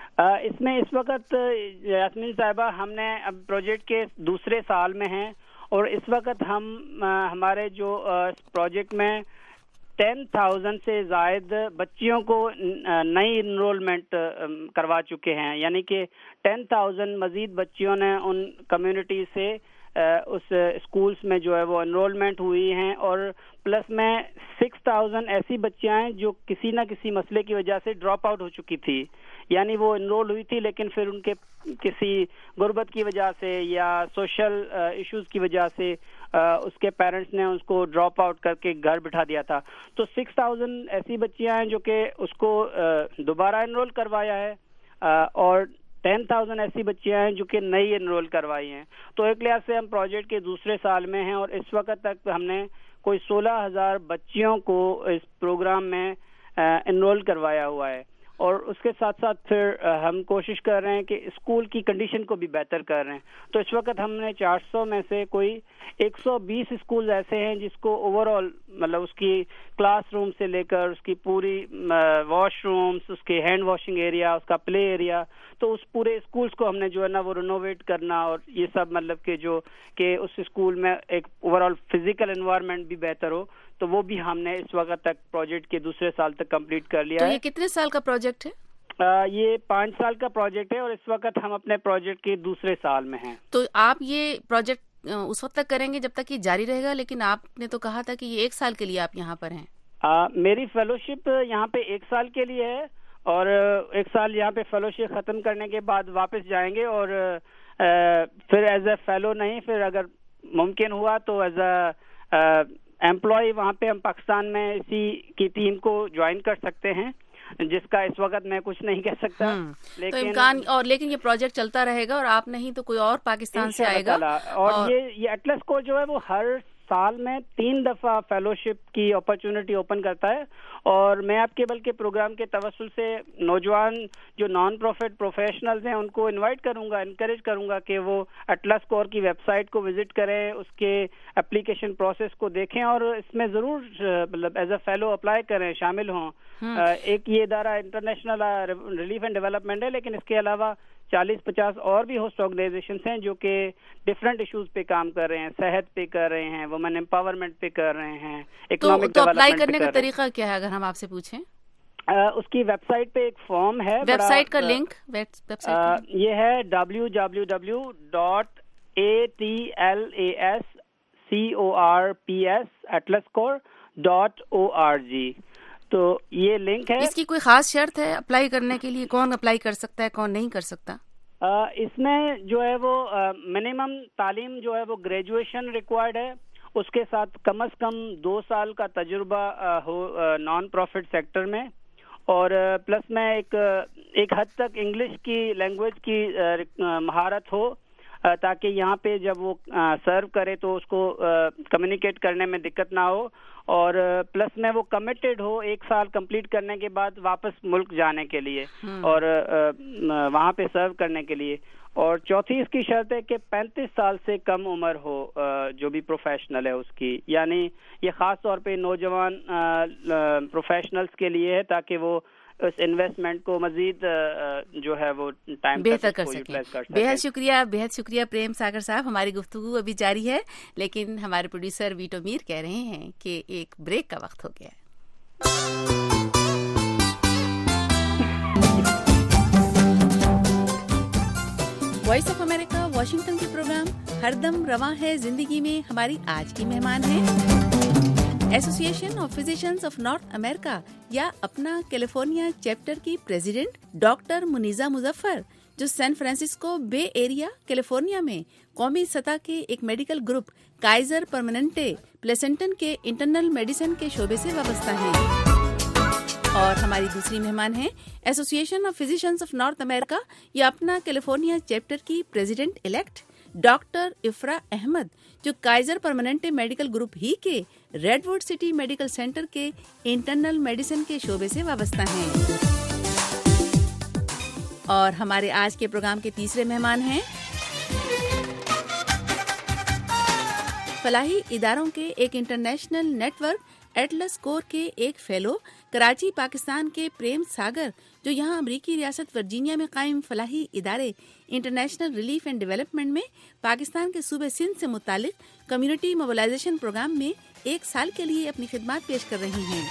اس میں اس وقت یاسمین صاحبہ ہم نے اب پروجیکٹ کے دوسرے سال میں ہیں, اور اس وقت ہم ہمارے جو پروجیکٹ میں ٹین تھاؤزینڈ سے زائد بچیوں کو نئی انرولمنٹ کروا چکے ہیں. یعنی کہ ٹین تھاؤزینڈ مزید بچیوں نے ان کمیونٹی سے اس اسکولس میں جو ہے وہ انرولمنٹ ہوئی ہیں, اور پلس میں سکس تھاؤزینڈ ایسی بچیاں ہیں جو کسی نہ کسی مسئلے کی وجہ سے ڈراپ آؤٹ ہو چکی تھی. یعنی وہ انرول ہوئی تھی لیکن پھر ان کے کسی غربت کی وجہ سے یا سوشل ایشوز کی وجہ سے اس کے پیرنٹس نے اس کو ڈراپ آؤٹ کر کے گھر بٹھا دیا تھا. تو سکس تھاؤزینڈ ایسی بچیاں ہیں جو کہ اس کو دوبارہ انرول کروایا ہے, اور ٹین تھاؤزینڈ ایسی بچیاں ہیں جو کہ نئی انرول کروائی ہیں. تو ایک لحاظ سے ہم پروجیکٹ کے دوسرے سال میں ہیں, اور اس وقت تک ہم نے کوئی سولہ ہزار بچیوں کو اس پروگرام میں انرول کروایا ہوا ہے. اور اس کے ساتھ ساتھ پھر ہم کوشش کر رہے ہیں کہ اسکول کی کنڈیشن کو بھی بہتر کر رہے ہیں. تو اس وقت ہم نے چار سو میں سے کوئی ایک سو بیس اسکول ایسے ہیں جس کو اوور آل مطلب اس کی کلاس روم سے لے کر اس کی پوری واش رومس, اس کے ہینڈ واشنگ ایریا, اس کا پلے ایریا, تو اس پورے اسکولس کو ہم نے جو ہے نا وہ رینوویٹ کرنا, اور یہ سب مطلب کہ جو کہ اس اسکول میں ایک اوور آل فزیکل انوائرمنٹ بھی بہتر ہو, تو وہ بھی ہم نے اس وقت تک پروجیکٹ کے دوسرے سال تک کمپلیٹ کر لیا ہے. تو یہ کتنے سال کا پروجیکٹ ہے؟ یہ پانچ سال کا پروجیکٹ ہے, اور اس وقت ہم اپنے پروجیکٹ کے دوسرے سال میں ہیں. تو آپ یہ پروجیکٹ اس وقت تک کریں گے جب تک یہ جاری رہے گا، لیکن آپ نے تو کہا تھا کہ یہ ایک سال کے لیے آپ یہاں پر ہیں. آ, میری فیلوشپ یہاں پہ ایک سال کے لیے ہے، اور ایک سال یہاں پہ فیلوشپ ختم کرنے کے بعد واپس جائیں گے، اور پھر ایز اے فیلو نہیں، پھر اگر ممکن ہوا تو ایز اے ایمپلائی وہاں پہ ہم پاکستان میں اسی کی ٹیم کو جوائن کر سکتے ہیں، جس کا اس وقت میں کچھ نہیں کہہ سکتا. تو امکان اور لیکن یہ پروجیکٹ چلتا رہے گا، اور آپ نہیں تو کوئی اور پاکستان سے آئے گا. اور یہ یہ ایٹلس کو جو ہے وہ ہر سال میں تین دفعہ فیلوشپ کی اپرچونٹی اوپن کرتا ہے، اور میں آپ کے بلکہ پروگرام کے توسل سے نوجوان جو نان پروفٹ پروفیشنلز ہیں ان کو انوائٹ کروں گا، انکریج کروں گا کہ وہ اٹلس کور کی ویب سائٹ کو وزٹ کریں، اس کے اپلیکیشن پروسیس کو دیکھیں، اور اس میں ضرور مطلب ایز اے فیلو اپلائی کریں، شامل ہوں. ایک یہ ادارہ انٹرنیشنل ریلیف اینڈ ڈیولپمنٹ ہے، لیکن اس کے علاوہ چالیس پچاس اور بھی ہوسٹ آرگنائزیشنز ہیں جو کہ ڈفرینٹ ایشوز پہ کام کر رہے ہیں، صحت پہ کر رہے ہیں، وومن امپاورمنٹ پہ کر رہے ہیں، اکنامک تو اپلائی کرنے کا طریقہ کیا ہے اگر ہم آپ سے پوچھیں؟ اس کی ویب سائٹ پہ ایک فارم ہے، ویب سائٹ کا لنک یہ ہے W W W dot A T L A S C O R P S Atlas Corps dot O R G. تو یہ لنک ہے. اس کی کوئی خاص شرط ہے اپلائی کرنے کے لیے؟ کون اپلائی کر سکتا ہے، کون نہیں کر سکتا؟ اس میں جو ہے وہ منیمم تعلیم جو ہے وہ گریجویشن ریکوائرڈ ہے، اس کے ساتھ کم از کم دو سال کا تجربہ ہو نان پروفٹ سیکٹر میں، اور پلس میں ایک ایک حد تک انگلش کی لینگویج کی مہارت ہو، تاکہ یہاں پہ جب وہ سرو کرے تو اس کو کمیونیکیٹ کرنے میں دقت نہ ہو، اور پلس میں وہ کمیٹڈ ہو ایک سال کمپلیٹ کرنے کے بعد واپس ملک جانے کے لیے اور وہاں پہ سرو کرنے کے لیے. اور چوتھی اس کی شرط ہے کہ پینتیس سال سے کم عمر ہو جو بھی پروفیشنل ہے اس کی، یعنی یہ خاص طور پہ نوجوان پروفیشنلز کے لیے ہے تاکہ وہ اس انویسٹمنٹ کو مزید جو ہے وہ ٹائم بہتر کر سکیں. بہت شکریہ بہت شکریہ پریم ساگر صاحب. ہماری گفتگو ابھی جاری ہے، لیکن ہمارے پروڈیوسر ویٹو میر کہہ رہے ہیں کہ ایک بریک کا وقت ہو گیا ہے. وائس آف امریکہ واشنگٹن کے پروگرام ہر دم رواں ہے زندگی میں ہماری آج کی مہمان ہیں association of physicians of north America یا اپنا کیلیفورنیا چیپٹر کی پریزیڈنٹ ڈاکٹر منیزہ مظفر، جو San Francisco Bay area California میں قومی سطح کے ایک medical group Kaiser Permanente Pleasanton کے انٹرنل میڈیسن کے شعبے سے وابستہ ہیں. اور ہماری دوسری مہمان ہیں association of physicians of north America یا اپنا کیلیفورنیا چیپٹر کی president elect doctor Afra Ahmed, جو کائزر پرماننٹے میڈیکل گروپ ہی کے Redwood City medical centre کے انٹرنل میڈیسن کے شعبے سے وابستہ ہیں. اور ہمارے آج کے پروگرام کے تیسرے مہمان ہیں فلاحی اداروں کے ایک international network Atlas Corps کے ایک فیلو کراچی پاکستان کے پریم ساگر، جو یہاں امریکی ریاست ورجینیا میں قائم فلاحی ادارے انٹرنیشنل ریلیف اینڈ ڈیولپمنٹ میں پاکستان کے صوبے سندھ سے متعلق کمیونٹی موبلائزیشن پروگرام میں ایک سال کے لیے اپنی خدمات پیش کر رہی ہیں.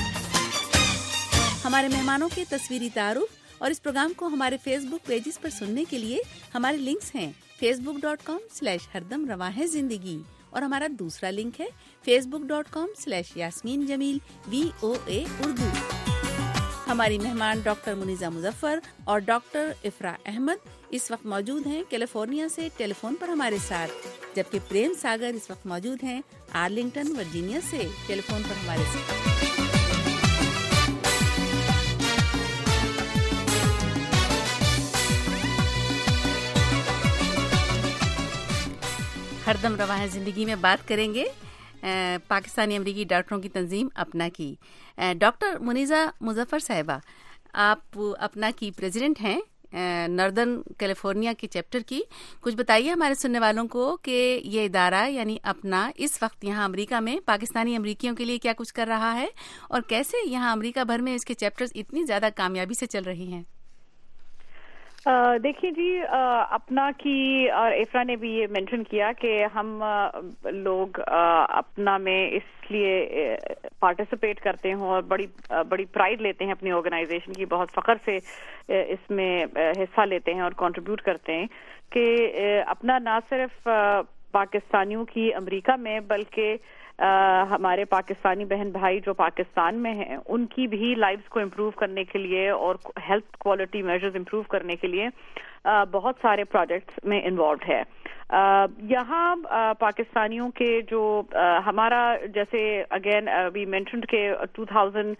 ہمارے مہمانوں کے تصویری تعارف اور اس پروگرام کو ہمارے فیس بک پیجز پر سننے کے لیے ہمارے لنکس ہیں Facebook dot com slash ہردم رواں ہے زندگی، اور ہمارا دوسرا لنک ہے Facebook dot com slash Yasmeen Jamil V O A Urdu. ہماری مہمان ڈاکٹر منیزہ مظفر اور ڈاکٹر افرا احمد اس وقت موجود ہیں کیلیفورنیا سے ٹیلی فون پر ہمارے ساتھ، جبکہ پریم ساگر اس وقت موجود ہیں آرلنگٹن ورجینیا سے ٹیلی فون پر ہمارے ساتھ. ہر دم رواں ہے زندگی میں بات کریں گے پاکستانی امریکی ڈاکٹروں کی تنظیم اپنا کی. ڈاکٹر منیزہ مظفر صاحبہ، آپ اپنا کی پریزیڈنٹ ہیں ناردرن کیلیفورنیا کے چیپٹر کی. کچھ بتائیے ہمارے سننے والوں کو کہ یہ ادارہ یعنی اپنا اس وقت یہاں امریکہ میں پاکستانی امریکیوں کے لیے کیا کچھ کر رہا ہے، اور کیسے یہاں امریکہ بھر میں اس کے چیپٹرز اتنی زیادہ کامیابی سے چل رہی ہیں. دیکھیے جی، اپنا کی اور افرا نے بھی یہ مینشن کیا کہ ہم لوگ اپنا میں اس لیے پارٹیسپیٹ کرتے ہوں اور بڑی بڑی پرائڈ لیتے ہیں اپنی آرگنائزیشن کی، بہت فخر سے اس میں حصہ لیتے ہیں اور کنٹریبیوٹ کرتے ہیں کہ اپنا نہ صرف پاکستانیوں کی امریکہ میں بلکہ Uh, ہمارے پاکستانی بہن بھائی جو پاکستان میں ہیں ان کی بھی لائفز کو امپروو کرنے کے لیے اور ہیلتھ کوالٹی میجرز امپروو کرنے کے لیے uh, بہت سارے پروجیکٹس میں انوالوڈ ہے. uh, یہاں uh, پاکستانیوں کے جو uh, ہمارا جیسے اگین وی مینشنڈ کہ ٹو تھاؤزینڈ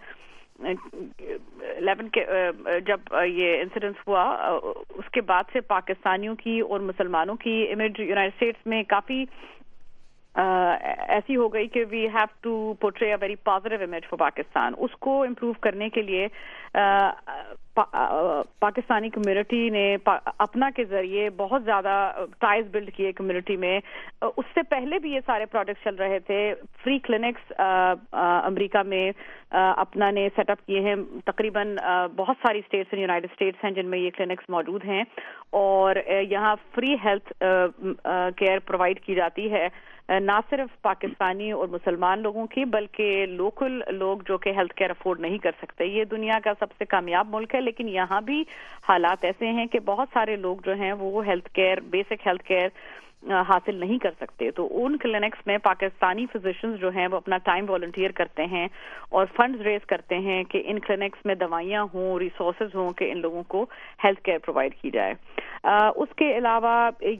الیون کے جب یہ انسیڈنس ہوا اس کے بعد سے پاکستانیوں کی اور مسلمانوں کی امیج یونائٹڈ اسٹیٹس میں کافی Uh, ایسی ہو گئی کہ we have to portray a very positive image for Pakistan. اس کو امپروو کرنے کے لیے uh, پا, uh, پاکستانی کمیونٹی نے پا, اپنا کے ذریعے بہت زیادہ ٹائز بلڈ کیے کمیونٹی میں. uh, اس سے پہلے بھی یہ سارے پروجیکٹس چل رہے تھے. Free clinics uh, uh, America میں uh, اپنا نے سیٹ اپ کیے ہیں. تقریباً uh, بہت ساری اسٹیٹس ہیں یونائٹڈ اسٹیٹس ہیں جن میں یہ کلینکس موجود ہیں اور uh, یہاں فری ہیلتھ کیئر پرووائڈ کی جاتی ہے نہ صرف پاکستانی اور مسلمان لوگوں کی بلکہ لوکل لوگ جو کہ ہیلتھ کیئر افورڈ نہیں کر سکتے. یہ دنیا کا سب سے کامیاب ملک ہے لیکن یہاں بھی حالات ایسے ہیں کہ بہت سارے لوگ جو ہیں وہ health care basic health care حاصل نہیں کر سکتے. تو ان کلینکس میں پاکستانی فزیشنز جو ہیں وہ اپنا ٹائم والنٹیئر کرتے ہیں اور فنڈز ریز کرتے ہیں کہ ان کلینکس میں دوائیاں ہوں, ریسورسز ہوں کہ ان لوگوں کو ہیلتھ کیئر پرووائڈ کی جائے. اس کے علاوہ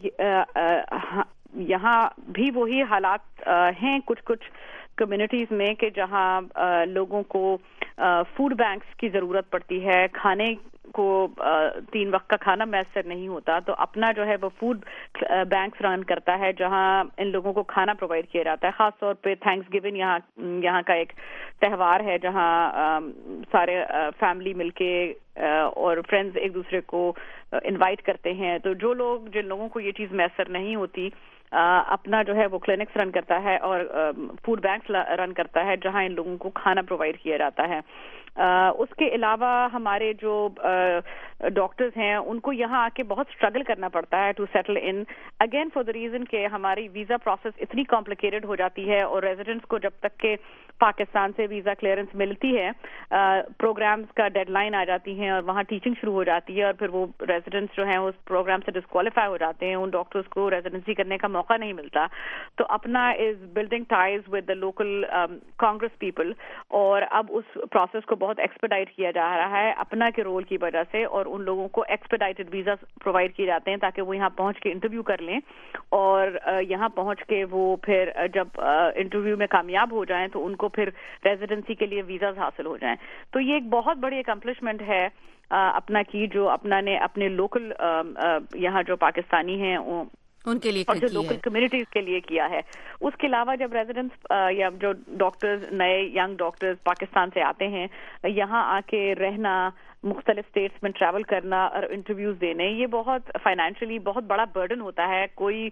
یہاں بھی وہی حالات ہیں کچھ کچھ کمیونٹیز میں کہ جہاں لوگوں کو فوڈ بینکس کی ضرورت پڑتی ہے. کھانے کو تین وقت کا کھانا میسر نہیں ہوتا تو اپنا جو ہے وہ فوڈ بینکس رن کرتا ہے جہاں ان لوگوں کو کھانا پرووائڈ کیا جاتا ہے. خاص طور پہ تھینکس گیونگ یہاں یہاں کا ایک تہوار ہے جہاں سارے فیملی مل کے اور فرینڈز ایک دوسرے کو انوائٹ کرتے ہیں. تو جو لوگ جن لوگوں کو یہ چیز میسر نہیں ہوتی اپنا جو ہے وہ کلینکس رن کرتا ہے اور فوڈ بینکس رن کرتا ہے جہاں ان لوگوں کو کھانا پرووائڈ کیا جاتا ہے. اس کے علاوہ ہمارے جو ڈاکٹرز ہیں ان کو یہاں آ کے بہت اسٹرگل کرنا پڑتا ہے to settle in again for the reason کہ ہماری ویزا پروسیس اتنی کمپلیکیٹڈ ہو جاتی ہے اور ریزیڈنٹس کو جب تک کہ پاکستان سے ویزا کلیئرنس ملتی ہے پروگرامز کا ڈیڈ لائن آ جاتی ہیں اور وہاں ٹیچنگ شروع ہو جاتی ہے اور پھر وہ ریزیڈنٹس جو ہیں اس پروگرام سے ڈسکوالیفائی ہو جاتے ہیں. ان ڈاکٹرز کو ریزیڈنسی کرنے کا موقع نہیں ملتا. تو APPNA is building ties with the local congress people اور اب اس پروسیس کو بہت ایکسپیڈائٹ کیا جا رہا ہے اپنا کے رول کی وجہ سے اور ان لوگوں کو ایکسپیڈائٹڈ ویزا پرووائڈ کیے جاتے ہیں تاکہ وہ یہاں پہنچ کے انٹرویو کر لیں اور یہاں پہنچ کے وہ پھر جب انٹرویو میں کامیاب ہو جائیں تو ان کو پھر ریزیڈنسی کے لیے ویزاز حاصل ہو جائیں. تو یہ ایک بہت بڑی اکمپلشمنٹ ہے اپنا کی جو اپنا نے اپنے لوکل یہاں جو پاکستانی ہیں ان کے لیے اور جو لوکل کمیونٹیز کے لیے کیا ہے. اس کے علاوہ جب ریزیڈنٹس یا جو ڈاکٹرز نئے ینگ ڈاکٹرز پاکستان سے آتے ہیں یہاں آ کے رہنا مختلف اسٹیٹس میں ٹریول کرنا اور انٹرویوز دینے یہ بہت فائنینشلی بہت بڑا برڈن ہوتا ہے. کوئی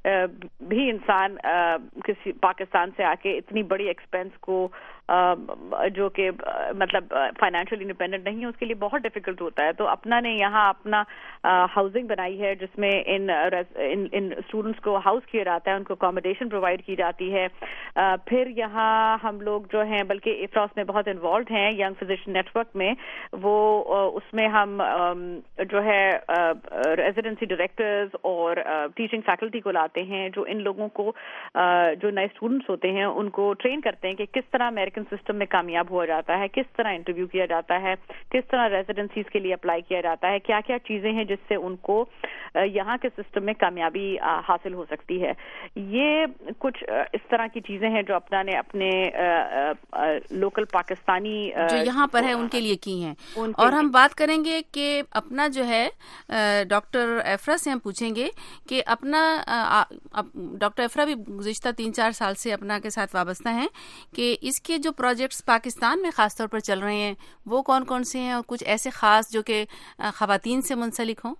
بھی انسان کسی پاکستان سے آ کے اتنی بڑی ایکسپینس کو جو کہ مطلب فائنینشلی انڈیپینڈنٹ نہیں ہے اس کے لیے بہت ڈیفیکلٹ ہوتا ہے. تو اپنا نے یہاں اپنا ہاؤسنگ بنائی ہے جس میں ان ان اسٹوڈنٹس کو ہاؤس کیا جاتا ہے, ان کو اکاموڈیشن پرووائڈ کی جاتی ہے. پھر یہاں ہم لوگ جو ہیں بلکہ افراس میں بہت انوالوڈ ہیں ینگ فزیشین نیٹ ورک میں. وہ اس میں ہم جو ہے ریزیڈنسی ڈائریکٹرز اور ٹیچنگ فیکلٹی کو لاتے ہیں جو ان لوگوں کو جو نئے اسٹوڈنٹس ہوتے ہیں ان کو ٹرین کرتے ہیں کہ کس طرح امریکن سسٹم میں کامیاب ہوا جاتا ہے, کس طرح انٹرویو کیا جاتا ہے, کس طرح ریزیڈنسیز کے لیے اپلائی کیا جاتا ہے, کیا کیا چیزیں ہیں جس سے ان کو یہاں کے سسٹم میں کامیابی حاصل ہو سکتی ہے. یہ کچھ اس طرح کی چیزیں ہیں جو اپنا نے اپنے لوکل پاکستانی جو یہاں پر ہے ان کے لیے کی ہیں. اور ہم بات کریں گے کہ اپنا جو ہے ڈاکٹر افرا سے ہم پوچھیں گے کہ اپنا ڈاکٹر افرا بھی گزشتہ تین چار سال سے اپنا کے ساتھ وابستہ ہیں کہ اس کے جو پروجیکٹس پاکستان میں خاص طور پر چل رہے ہیں وہ کون کون سے ہیں اور کچھ ایسے خاص جو کہ خواتین سے منسلک ہوں.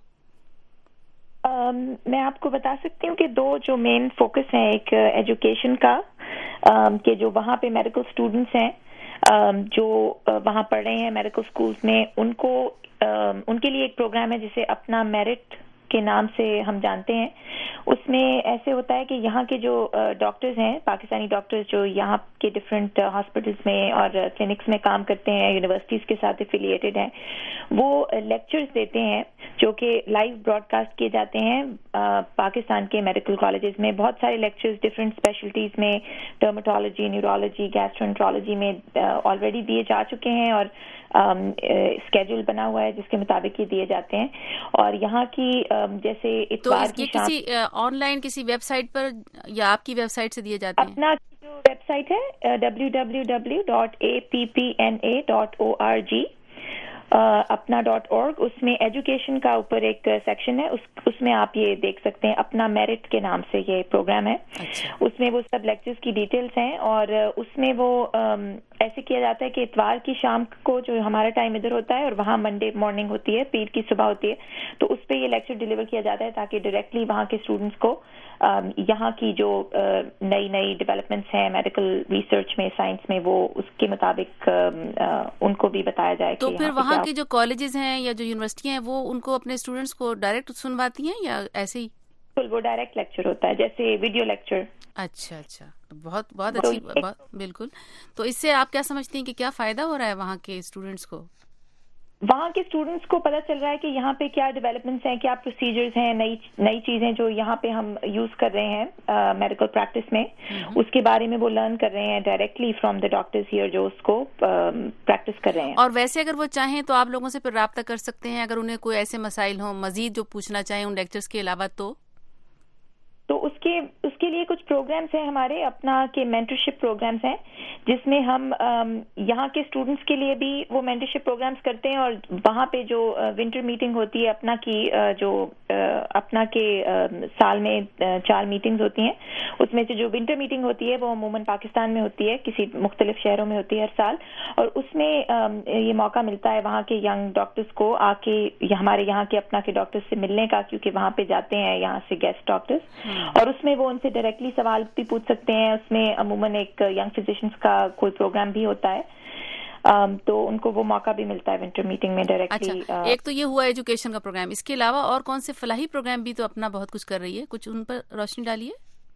Um, میں آپ کو بتا سکتی ہوں کہ دو جو مین فوکس ہیں, ایک ایجوکیشن کا um, کہ جو وہاں پہ میڈیکل اسٹوڈنٹس ہیں um, جو uh, وہاں پڑھ رہے ہیں میڈیکل اسکولس میں ان کو uh, ان کے لیے ایک پروگرام ہے جسے اپنا میرٹ کے نام سے ہم جانتے ہیں. اس میں ایسے ہوتا ہے کہ یہاں کے جو ڈاکٹرز ہیں پاکستانی ڈاکٹرز جو یہاں کے ڈفرینٹ ہاسپٹلس میں اور کلینکس میں کام کرتے ہیں, یونیورسٹیز کے ساتھ افیلیٹڈ ہیں, وہ لیکچرز دیتے ہیں جو کہ لائیو براڈ کاسٹ کیے جاتے ہیں پاکستان کے میڈیکل کالجز میں بہت سارے لیکچرز ڈفرینٹ اسپیشلٹیز میں ڈرمٹالوجی نیورولوجی گیسٹرونٹرولوجی میں آلریڈی دیے جا چکے ہیں اور اسکیڈول بنا ہوا ہے جس کے مطابق یہ دیے جاتے ہیں. اور یہاں کی جیسے اتوار کی کسی آن لائن کسی ویب سائٹ پر یا آپ کی ویب سائٹ سے دیے جاتے ہیں؟ اپنا جو ویب سائٹ ہے W W W dot A P P N A dot O R G APPNA dot org, اس میں ایجوکیشن کا اوپر ایک سیکشن ہے, اس اس میں آپ یہ دیکھ سکتے ہیں اپنا میرٹ کے نام سے یہ پروگرام ہے. اس میں وہ سب لیکچرز کی ڈیٹیلز ہیں اور اس میں وہ ایسے کیا جاتا ہے کہ اتوار کی شام کو جو ہمارا ٹائم ادھر ہوتا ہے اور وہاں منڈے مارننگ ہوتی ہے, پیر کی صبح ہوتی ہے, تو اس پہ یہ لیکچر ڈلیور کیا جاتا ہے تاکہ ڈائریکٹلی وہاں کے اسٹوڈنٹس کو یہاں کی جو نئی نئی ڈیولپمنٹس ہیں میڈیکل ریسرچ میں سائنس میں وہ اس کے مطابق ان کو بھی بتایا جائے. تو پھر وہاں کے جو کالجز ہیں یا جو یونیورسٹیاں ہیں وہ ان کو اپنے اسٹوڈنٹس کو ڈائریکٹ سنواتی ہیں یا ایسے ہی؟ وہ ڈائریکٹ لیکچر ہوتا ہے جیسے ویڈیو لیکچر. اچھا اچھا, بہت بہت اچھی, بالکل. تو اس سے آپ کیا سمجھتی ہیں کہ کیا فائدہ ہو رہا ہے وہاں کے اسٹوڈنٹس کو؟ وہاں کے اسٹوڈنٹس کو پتہ چل رہا ہے کہ یہاں پہ کیا ڈیولپمنٹس ہیں, کیا پروسیجرز ہیں, نئی نئی چیزیں جو یہاں پہ ہم یوز کر رہے ہیں میڈیکل پریکٹس میں, اس کے بارے میں وہ لرن کر رہے ہیں directly from the doctors here جو اس کو پریکٹس کر رہے ہیں. اور ویسے اگر وہ چاہیں تو آپ لوگوں سے پھر رابطہ کر سکتے ہیں اگر انہیں کوئی ایسے مسائل ہوں مزید جو پوچھنا چاہیں ان لیکچرز کے علاوہ, تو تو اس کے اس کے لیے کچھ پروگرامس ہیں ہمارے اپنا کے مینٹرشپ پروگرامس ہیں جس میں ہم یہاں کے اسٹوڈنٹس کے لیے بھی وہ مینٹرشپ پروگرامس کرتے ہیں, اور وہاں پہ جو ونٹر میٹنگ ہوتی ہے اپنا کی جو اپنا کے سال میں چار میٹنگز ہوتی ہیں, اس میں سے جو ونٹر میٹنگ ہوتی ہے وہ عموماً پاکستان میں ہوتی ہے, کسی مختلف شہروں میں ہوتی ہے ہر سال, اور اس میں یہ موقع ملتا ہے وہاں کے ینگ ڈاکٹرس کو آ کے ہمارے یہاں کے اپنا کے ڈاکٹرس سے ملنے کا, کیونکہ وہاں پہ جاتے ہیں یہاں سے گیسٹ ڈاکٹرس, اور اس میں وہ ان سے ڈائریکٹلی سوال بھی پوچھ سکتے ہیں. اس میں عموماً ایک ینگ فزیشنز کا کوئی پروگرام بھی ہوتا ہے, تو ان کو وہ موقع بھی ملتا ہے ونٹر میٹنگ میں ڈائریکٹلی. اچھا, ایک تو یہ ہوا ایجوکیشن کا پروگرام, اس کے علاوہ اور کون سے فلاحی پروگرام بھی تو اپنا بہت کچھ کر رہی ہے, کچھ ان پر روشنی ڈالیے.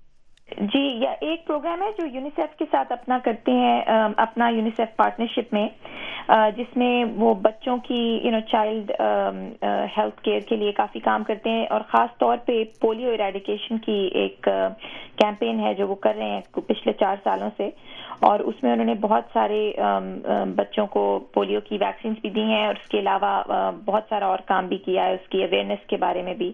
جی, یا ایک پروگرام ہے جو یونیسیف کے ساتھ اپنا کرتے ہیں, اپنا یونیسیف پارٹنرشپ میں, جس میں وہ بچوں کی you know child health care کے لیے کافی کام کرتے ہیں, اور خاص طور پہ پولیو ایریڈیکیشن کی ایک کیمپین ہے جو وہ کر رہے ہیں پچھلے چار سالوں سے, اور اس میں انہوں نے بہت سارے بچوں کو پولیو کی ویکسینز بھی دی ہیں, اور اس کے علاوہ بہت سارا اور کام بھی کیا ہے اس کی اویئرنیس کے بارے میں بھی.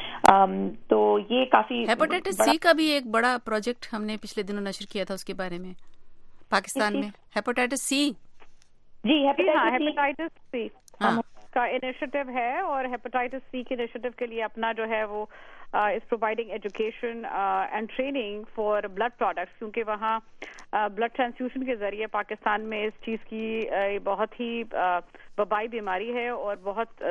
تو یہ کافی ہیپاٹائٹس سی کا بھی ایک بڑا پروجیکٹ ہم نے پچھلے دنوں نشر کیا تھا, اس کے بارے میں پاکستان میں ہیپاٹائٹس سی. جی, ہیپاٹائٹس سی کا انیشیٹو ہے, اور ہیپاٹائٹس سی کے انیشیٹو کے لیے اپنا جو ہے وہ is providing education and training for blood products, کیونکہ وہاں بلڈ ٹرانسفیوژن کے ذریعے پاکستان میں اس چیز کی بہت ہی وبائی بیماری ہے اور بہت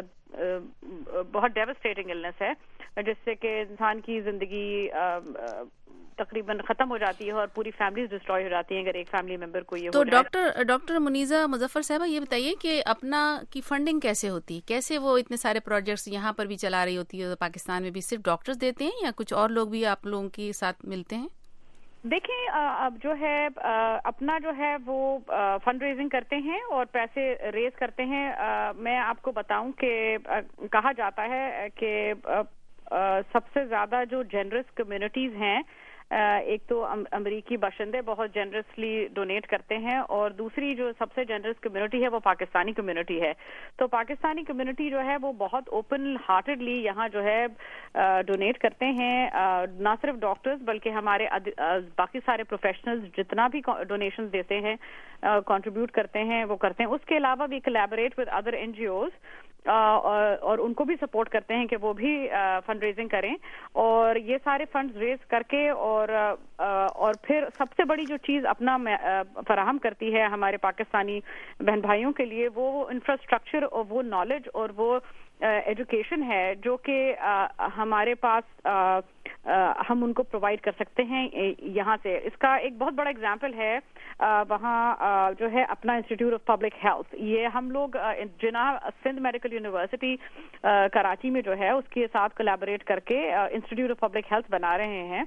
بہت ڈیوسٹیٹنگ النس ہے, جس سے کہ انسان کی زندگی تقریباً ختم ہو جاتی ہے اور پوری فیملیز ڈسٹروائے ہو جاتی ہیں اگر ایک فیملی ممبر کو یہ ہو جائے. تو ڈاکٹر ڈاکٹر منیزہ مظفر صاحبہ یہ بتائیے کہ اپنا کی فنڈنگ کیسے ہوتی ہے, کیسے وہ اتنے سارے پروجیکٹس یہاں پر بھی چلا رہی ہوتی ہے, پاکستان میں بھی صرف ڈاکٹرز دیتے ہیں یا کچھ اور لوگ بھی آپ لوگوں کے ساتھ ملتے ہیں؟ دیکھیں, اب جو ہے اپنا جو ہے وہ فنڈ ریزنگ کرتے ہیں اور پیسے ریز کرتے ہیں. میں آپ کو بتاؤں کہ کہا جاتا ہے کہ سب سے زیادہ جو جنرس کمیونٹیز ہیں, ایک تو امریکی باشندے بہت جنرسلی ڈونیٹ کرتے ہیں, اور دوسری جو سب سے جنرس کمیونٹی ہے وہ پاکستانی کمیونٹی ہے. تو پاکستانی کمیونٹی جو ہے وہ بہت اوپن ہارٹیڈلی یہاں جو ہے ڈونیٹ کرتے ہیں, نہ صرف ڈاکٹرز بلکہ ہمارے باقی سارے پروفیشنلز جتنا بھی ڈونیشنز دیتے ہیں, کنٹریبیوٹ کرتے ہیں, وہ کرتے ہیں. اس کے علاوہ بھی collaborate with other N G Os, اور ان کو بھی سپورٹ کرتے ہیں کہ وہ بھی فنڈ ریزنگ کریں, اور یہ سارے فنڈز ریز کر کے اور اور پھر سب سے بڑی جو چیز اپنا فراہم کرتی ہے ہمارے پاکستانی بہن بھائیوں کے لیے وہ انفراسٹرکچر اور وہ نالج اور وہ ایجوکیشن ہے جو کہ ہمارے پاس ہم ان کو پرووائڈ کر سکتے ہیں یہاں سے. اس کا ایک بہت بڑا اگزامپل ہے وہاں جو ہے اپنا انسٹیٹیوٹ آف پبلک ہیلتھ. یہ ہم لوگ جناح سندھ میڈیکل یونیورسٹی کراچی میں جو ہے اس کے ساتھ کولیبوریٹ کر کے انسٹیٹیوٹ آف پبلک ہیلتھ بنا رہے ہیں,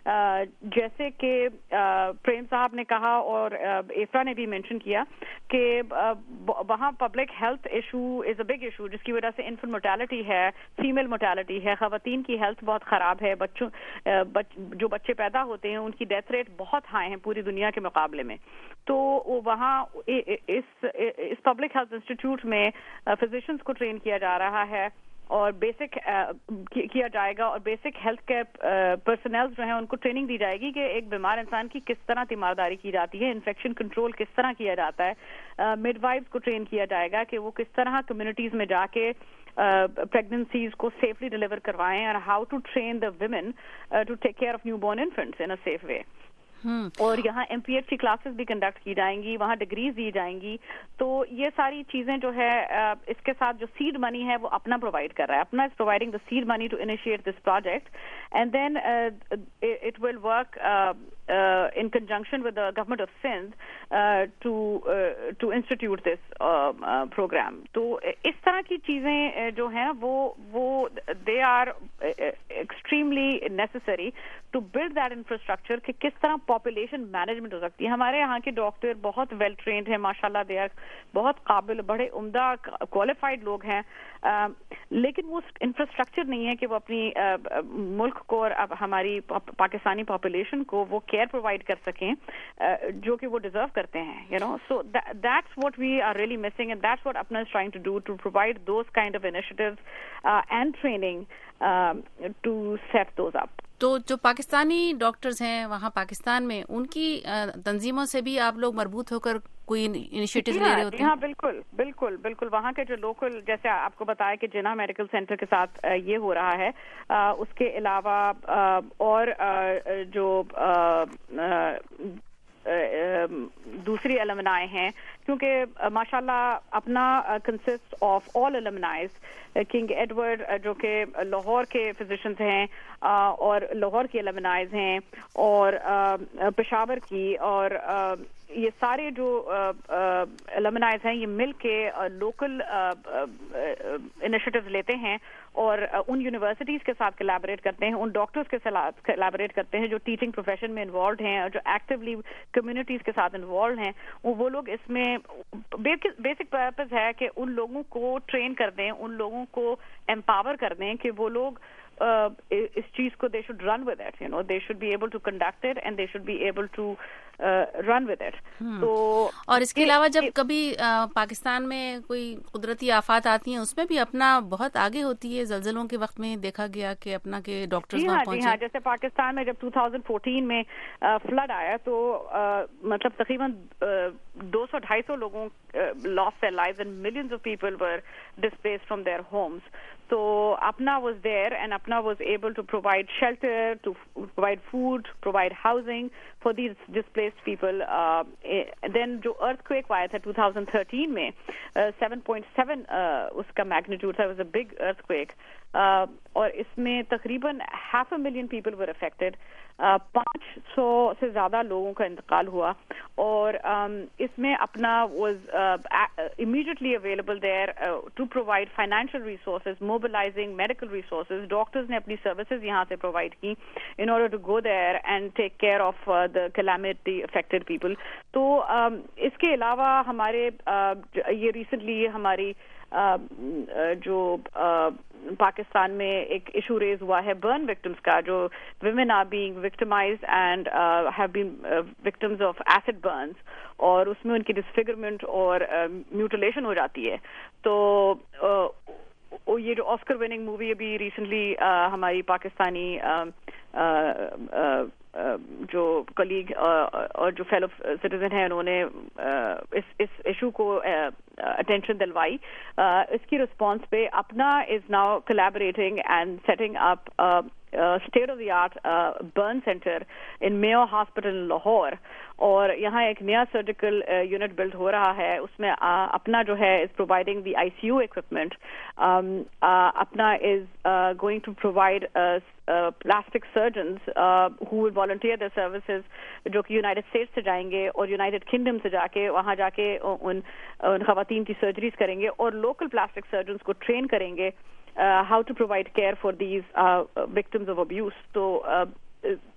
جیسے کہ پریم صاحب نے کہا اور ایفرا نے بھی مینشن کیا کہ وہاں public health issue is a big issue جس کی وجہ سے انفنٹ مورٹیلٹی ہے, فیمیل مورٹیلٹی ہے, خواتین کی ہیلتھ بہت خراب ہے, بچوں جو بچے پیدا ہوتے ہیں ان کی ڈیتھ ریٹ بہت ہائی ہیں پوری دنیا کے مقابلے میں. تو وہاں اس اس پبلک ہیلتھ انسٹیٹیوٹ میں فزیشنز کو ٹرین کیا جا رہا ہے اور بیسک کیا جائے گا, اور بیسک ہیلتھ کیئر پرسنل جو ہیں ان کو ٹریننگ دی جائے گی کہ ایک بیمار انسان کی کس طرح تیمارداری کی جاتی ہے, انفیکشن کنٹرول کس طرح کیا جاتا ہے. مڈ وائفز کو ٹرین کیا جائے گا کہ وہ کس طرح کمیونٹیز میں جا کے پریگننسیز کو سیفلی ڈلیور کروائیں, اور how to train the women to take care of newborn infants in a safe way. اور یہاں M P H C classes بھی کنڈکٹ کی جائیں گی, وہاں ڈگریز دی جائیں گی. تو یہ ساری چیزیں جو ہے اس کے ساتھ جو سیڈ منی ہے وہ اپنا پرووائڈ کر رہا ہے, APPNA is providing the seed money to initiate this project, and then it will work in conjunction with the government of Sindh uh, to uh, to institute this uh, uh, program. تو اس طرح کی چیزیں جو ہیں وہ وہ they are extremely necessary to build that infrastructure کہ کس طرح population management ہو سکتی ہے. ہمارے یہاں کے ڈاکٹر بہت ویل ٹرینڈ ہیں ماشاءاللہ, they are بہت قابل, بڑے عمدہ qualified لوگ ہیں, uh, لیکن وہ انفراسٹرکچر نہیں ہے کہ وہ اپنی uh, ملک کو اور ہماری پاکستانی پاپولیشن کو وہ کیئر پرووائڈ کر سکیں جو کہ وہ ڈیزرو کرتے ہیں, you know. So that's what we are really missing, and that's what APPNA is trying to do to provide those kind of initiatives and training to set those up. تو جو Pakistani doctors ہیں وہاں پاکستان میں, ان کی تنظیموں سے بھی آپ لوگ مربوط ہو کر کوئی انیشیٹو لے رہے ہوتے ہیں؟ ہاں بالکل بالکل بالکل. وہاں کے جو لوکل, جیسے آپ کو بتایا کہ جناح میڈیکل سینٹر کے ساتھ یہ ہو رہا ہے, اس کے علاوہ اور جو دوسری الومنائے ہیں, کیونکہ ماشاءاللہ APPNA consist of all alumnis. King Edward جو کہ لاہور کے فزیشنز ہیں اور لاہور کی الومنائز ہیں, اور پشاور کی, اور یہ سارے جو الومنائز ہیں یہ مل کے لوکل انیشیٹیوز لیتے ہیں اور ان یونیورسٹیز کے ساتھ کولیبریٹ کرتے ہیں, ان ڈاکٹرز کے ساتھ کولیبریٹ کرتے ہیں جو ٹیچنگ پروفیشن میں انوالوڈ ہیں اور جو ایکٹیولی کمیونٹیز کے ساتھ انوالوڈ ہیں. وہ لوگ اس میں بیسک پرپز ہے کہ ان لوگوں کو ٹرین کر دیں, ان لوگوں کو امپاور کر دیں کہ وہ لوگ اس چیز کو they should run with it, you know, they should be able to conduct it and they should be able to uh, run with it. تو اور اس کے علاوہ جب کبھی پاکستان میں کوئی قدرتی آفات آتی ہیں اس میں بھی اپنا بہت آگے ہوتی ہے. زلزلوں کے وقت میں دیکھا گیا کہ اپنا کے ڈاکٹرز وہاں پہنچے. جی ہاں, جیسے پاکستان میں جب دو ہزار چودہ میں فلڈ آیا تو مطلب تقریباً دو سو ڈھائی سو لوگوں lost their lives and millions of people were displaced from their homes. So Apna was there, and Apna was able to provide shelter, to provide food, provide housing for these displaced people. Uh, then jo earthquake hua tha two thousand thirteen mein, uh, seven point seven uh, uska magnitude tha, it was a big earthquake. Uh, اور اس میں تقریباً half a million people were affected. پانچ سو سے زیادہ لوگوں کا انتقال ہوا, اور اس میں APPNA was immediately available there to provide financial resources, mobilizing medical resources. Doctors نے اپنی سروسز یہاں سے پرووائڈ کی in order to go there and take care of the calamity affected people. تو اس کے علاوہ ہمارے یہ ریسنٹلی ہماری جو پاکستان میں ایک ایشو ریز ہوا ہے برن وکٹمس کا, جو women are being victimized and have been victims of acid burns, اور اس میں ان کی ڈسفگرمنٹ اور میوٹیلیشن ہو جاتی ہے. تو یہ جو آسکر وننگ مووی ابھی ریسنٹلی ہماری پاکستانی جو کلیگ اور جو فیلو سٹیزن ہیں انہوں نے اس اس ایشو کو اٹینشن دلوائی, اس کی رسپانس پہ APPNA is now collaborating and setting up state of the art burn centre in Mayo hospital Lahore, اور یہاں ایک نیا سرجیکل یونٹ بلڈ ہو رہا ہے. اس میں اپنا جو ہے is providing the I C U equipment, APPNA is going to provide plastic surgeons who will volunteer their services, جو کہ یونائٹیڈ اسٹیٹس سے جائیں گے اور یونائٹیڈ کنگڈم سے جا کے وہاں جا کے ان ان خواتین کی سرجریز کریں گے, اور لوکل پلاسٹک سرجنز کو ٹرین کریں گے how to provide care for these uh, victims of abuse. تو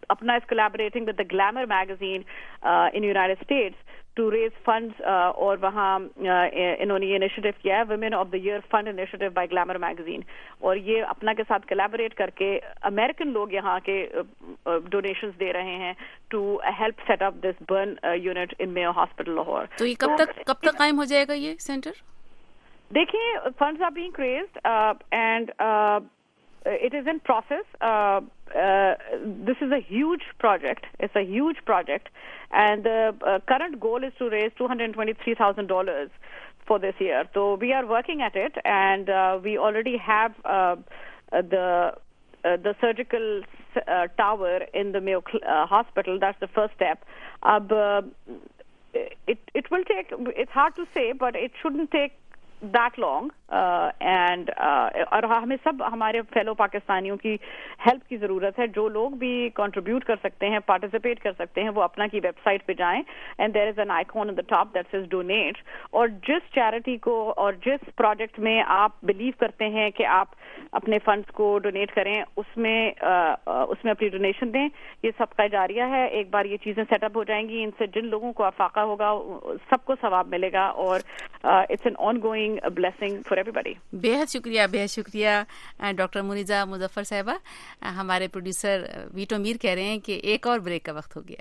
Apna is collaborating with the Glamour magazine uh, in United States to raise funds, uh, اور وہاں انہوں نے یہ انیشیٹو کیا ہے women of the year fund initiative by Glamour magazine, اور یہ اپنا کے ساتھ کولیبریٹ کر کے امریکن لوگ یہاں کے ڈونیشنز دے رہے ہیں to help set up this burn unit in Mayo hospital Lahore. تو یہ کب تک کب تک قائم ہو جائے گا یہ سینٹر؟ دیکھیں, funds are being raised and it is in process. Uh, uh, this is a huge project. It's a huge project. And the uh, current goal is to raise two hundred twenty-three thousand dollars for this year. So we are working at it, and uh, we already have uh, the uh, the surgical uh, tower in the Mayo uh, Hospital. That's the first step. Ab, uh, it, it will take, it's hard to say, but it shouldn't take that long. And اور ہمیں سب ہمارے fellow پاکستانیوں کی help کی ضرورت ہے. جو لوگ بھی کنٹریبیوٹ کر سکتے ہیں, پارٹیسپیٹ کر سکتے ہیں, وہ اپنا کی ویب سائٹ پہ جائیں, and there is an icon on the top that says donate. اور جس چیریٹی کو اور جس پروجیکٹ میں آپ بلیو کرتے ہیں کہ آپ اپنے فنڈس کو ڈونیٹ کریں, اس میں اس میں اپنی ڈونیشن دیں. یہ صدقہ جاریہ ہے. ایک بار یہ چیزیں سیٹ اپ ہو جائیں گی, ان سے جن لوگوں کو افاقہ ہوگا سب کو ثواب ملے گا, اور it's an ongoing blessing for everybody. بے حد شکریہ, بے حد شکریہ ڈاکٹر منیزہ مظفر صاحبہ. ہمارے پروڈیوسر ویٹو میر کہہ رہے ہیں کہ ایک اور بریک کا وقت ہو گیا.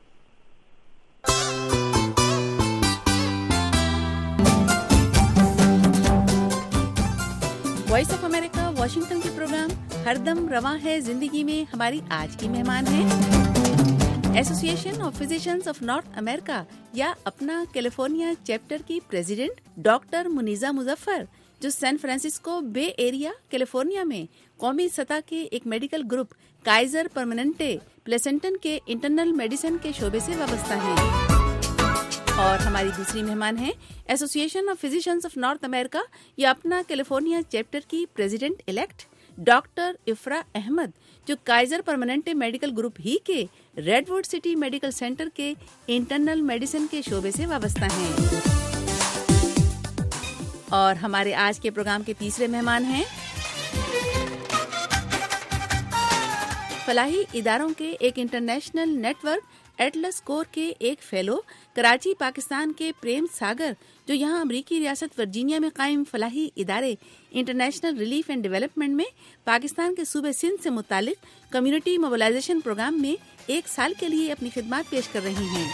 وائس آف امریکہ واشنگٹن کے پروگرام ہر دم رواں ہے زندگی میں ہماری آج کی مہمان ہیں association of physicians of north America یا اپنا کیلیفورنیا چیپٹر کی پریزیڈنٹ ڈاکٹر منیزہ مظفر, جو San Francisco Bay area California میں قومی سطح کے ایک medical group Kaiser Permanente Pleasanton کے انٹرنل میڈیسن کے شعبے سے وابستہ ہیں. اور ہماری دوسری مہمان ہیں association of physicians of north America یا اپنا کیلیفورنیا چیپٹر کی president elect doctor Afra Ahmed, جو کائزر پرماننٹے میڈیکل گروپ ہی کے Redwood City medical centre کے انٹرنل میڈیسن کے شعبے سے وابستہ ہیں. اور ہمارے آج کے پروگرام کے تیسرے مہمان ہیں فلاحی اداروں کے ایک international network Atlas Corps کے ایک فیلو کراچی پاکستان کے پریم ساگر, جو یہاں امریکی ریاست ورجینیا میں قائم فلاحی ادارے انٹرنیشنل ریلیف اینڈ ڈیولپمنٹ میں پاکستان کے صوبے سندھ سے متعلق کمیونٹی موبلائزیشن پروگرام میں ایک سال کے لیے اپنی خدمات پیش کر رہی ہیں.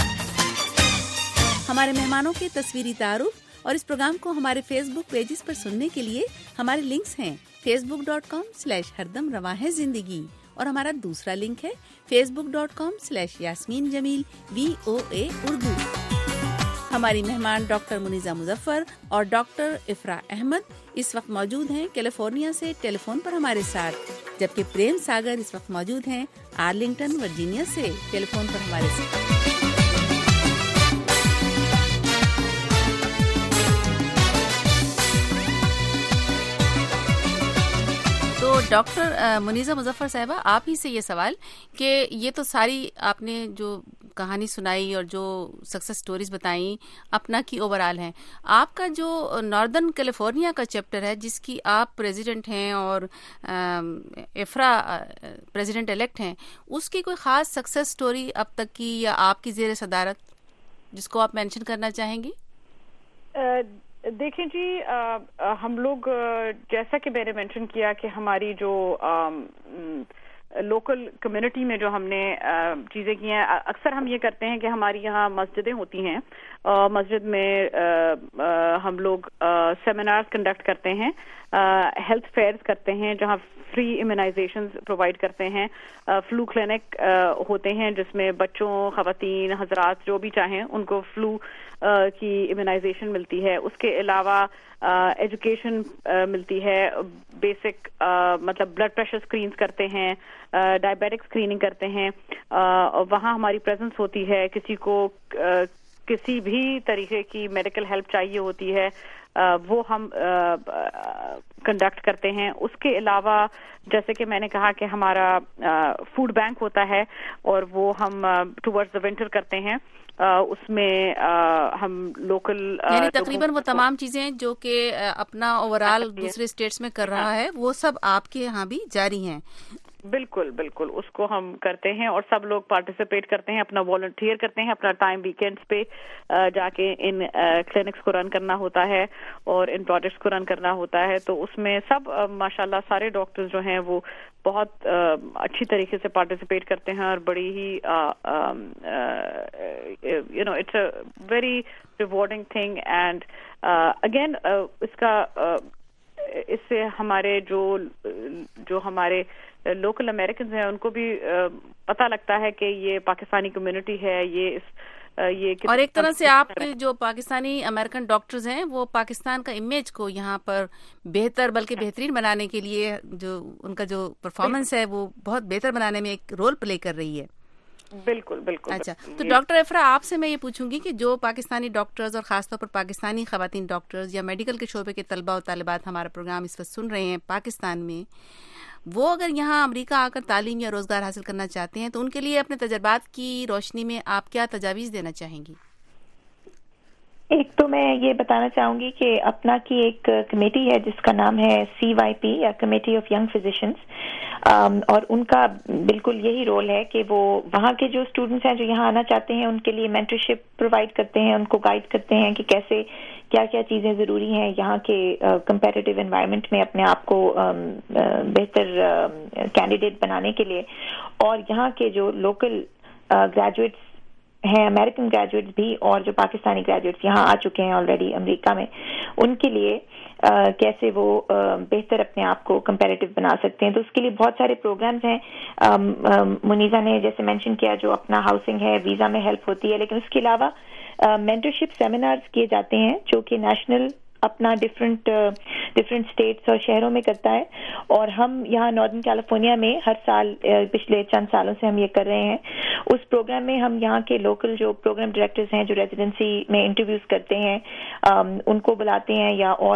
ہمارے مہمانوں کے تصویری تعارف اور اس پروگرام کو ہمارے فیس بک پیجز پر سننے کے لیے ہمارے لنکس ہیں Facebook dot com slash ہردم رواں ہے زندگی, اور ہمارا دوسرا لنک ہے Facebook dot com slash Yasmeen Jamil V O A Urdu. ہماری مہمان ڈاکٹر منیزہ مظفر اور ڈاکٹر افرا احمد اس وقت موجود ہیں کیلیفورنیا سے ٹیلی فون پر ہمارے ساتھ, جبکہ پریم ساگر اس وقت موجود ہیں آرلنگٹن ورجینیا سے ٹیلی فون پر ہمارے ساتھ. تو ڈاکٹر منیزہ مظفر صاحبہ, آپ ہی سے یہ سوال کہ یہ تو ساری آپ نے جو کہانی سنائی اور جو سکسیس سٹوریز بتائیں اپنا کی اوور آل ہیں, آپ کا جو ناردرن کیلیفورنیا کا چیپٹر ہے جس کی آپ پریزیڈنٹ ہیں اور افرا پریزیڈنٹ الیکٹ ہیں, اس کی کوئی خاص سکسیس سٹوری اب تک کی یا آپ کی زیر صدارت جس کو آپ مینشن کرنا چاہیں گی؟ دیکھیں جی, ہم لوگ جیسا کہ میں نے مینشن کیا کہ ہماری جو لوکل کمیونٹی میں جو ہم نے چیزیں کی ہیں, اکثر ہم یہ کرتے ہیں کہ ہماری یہاں مسجدیں ہوتی ہیں, مسجد میں ہم لوگ سیمینارز کنڈکٹ کرتے ہیں, ہیلتھ فیئرز کرتے ہیں جہاں فری امیونائزیشنز پرووائڈ کرتے ہیں, فلو کلینک ہوتے ہیں جس میں بچوں, خواتین حضرات جو بھی چاہیں ان کو فلو کی امیونائزیشن ملتی ہے. اس کے علاوہ ایجوکیشن ملتی ہے, بیسک مطلب بلڈ پریشر اسکرینز کرتے ہیں, ڈائبیٹک اسکریننگ کرتے ہیں. وہاں ہماری پریزنس ہوتی ہے, کسی کو کسی بھی طریقے کی میڈیکل ہیلپ چاہیے ہوتی ہے وہ ہم کنڈکٹ کرتے ہیں. اس کے علاوہ جیسے کہ میں نے کہا کہ ہمارا فوڈ بینک ہوتا ہے اور وہ ہم ٹورڈز دا ونٹر کرتے ہیں, اس میں ہم لوکل یعنی تقریباً وہ تمام چیزیں جو کہ اپنا اوور آل دوسرے اسٹیٹس میں کر رہا ہے وہ سب آپ کے یہاں بھی جاری ہیں. بالکل بالکل اس کو ہم کرتے ہیں اور سب لوگ پارٹیسپیٹ کرتے ہیں, اپنا والنٹیئر کرتے ہیں, اپنا ٹائم ویکینڈز پہ جا کے ان کلینکس کو رن کرنا ہوتا ہے اور ان پروجیکٹس کو رن کرنا ہوتا ہے. تو اس میں سب ماشاءاللہ سارے ڈاکٹرز جو ہیں وہ بہت اچھی طریقے سے پارٹیسپیٹ کرتے ہیں اور بڑی ہی you know it's a very rewarding thing. And again اس کا اس سے ہمارے جو جو ہمارے لوکل امریکنز ہیں ان کو بھی پتہ لگتا ہے کہ یہ پاکستانی کمیونٹی ہے, یہ اس یہ اور ایک طرح سے آپ کے جو پاکستانی امریکن ڈاکٹرز ہیں وہ پاکستان کا امیج کو یہاں پر بہتر بلکہ بہترین بنانے کے لیے جو ان کا جو پرفارمنس ہے وہ بہت بہتر بنانے میں ایک رول پلے کر رہی ہے. بالکل بالکل. اچھا, تو ڈاکٹر افرا آپ سے میں یہ پوچھوں گی کہ جو پاکستانی ڈاکٹرز اور خاص طور پر پاکستانی خواتین ڈاکٹرز یا میڈیکل کے شعبے کے طلبہ اور طالبات ہمارا پروگرام اس وقت سن رہے ہیں پاکستان میں, وہ اگر یہاں امریکہ آ کر تعلیم یا روزگار حاصل کرنا چاہتے ہیں تو ان کے لیے اپنے تجربات کی روشنی میں آپ کیا تجاویز دینا چاہیں گی؟ ایک تو میں یہ بتانا چاہوں گی کہ اپنا کی ایک کمیٹی ہے جس کا نام ہے سی وائی پی یا کمیٹی آف ینگ فزیشنز, اور ان کا بالکل یہی رول ہے کہ وہ وہاں کے جو اسٹوڈنٹس ہیں جو یہاں آنا چاہتے ہیں ان کے لیے مینٹرشپ پرووائڈ کرتے ہیں, ان کو گائیڈ کرتے ہیں کہ کیسے کیا کیا چیزیں ضروری ہیں یہاں کے کمپیٹیٹیو انوائرمنٹ میں اپنے آپ کو بہتر کینڈیڈیٹ بنانے کے لیے. اور یہاں کے جو لوکل گریجویٹس ہیں, امریکن گریجویٹس بھی اور جو پاکستانی گریجویٹس یہاں آ چکے ہیں آلریڈی امریکہ میں, ان کے لیے کیسے وہ بہتر اپنے آپ کو کمپیریٹیو بنا سکتے ہیں. تو اس کے لیے بہت سارے پروگرامز ہیں. منیزا نے جیسے مینشن کیا جو اپنا ہاؤسنگ ہے, ویزا میں ہیلپ ہوتی ہے, لیکن اس کے علاوہ مینٹرشپ سیمینارز کیے جاتے ہیں جو کہ نیشنل اپنا ڈفرینٹ ڈفرینٹ اسٹیٹس اور شہروں میں کرتا ہے. اور ہم یہاں ناردرن کیلیفورنیا میں ہر سال پچھلے چند سالوں سے ہم یہ کر رہے ہیں. اس پروگرام میں ہم یہاں کے لوکل جو پروگرام ڈائریکٹرز ہیں جو ریزیڈنسی میں انٹرویوز کرتے ہیں ان کو بلاتے ہیں, یا اور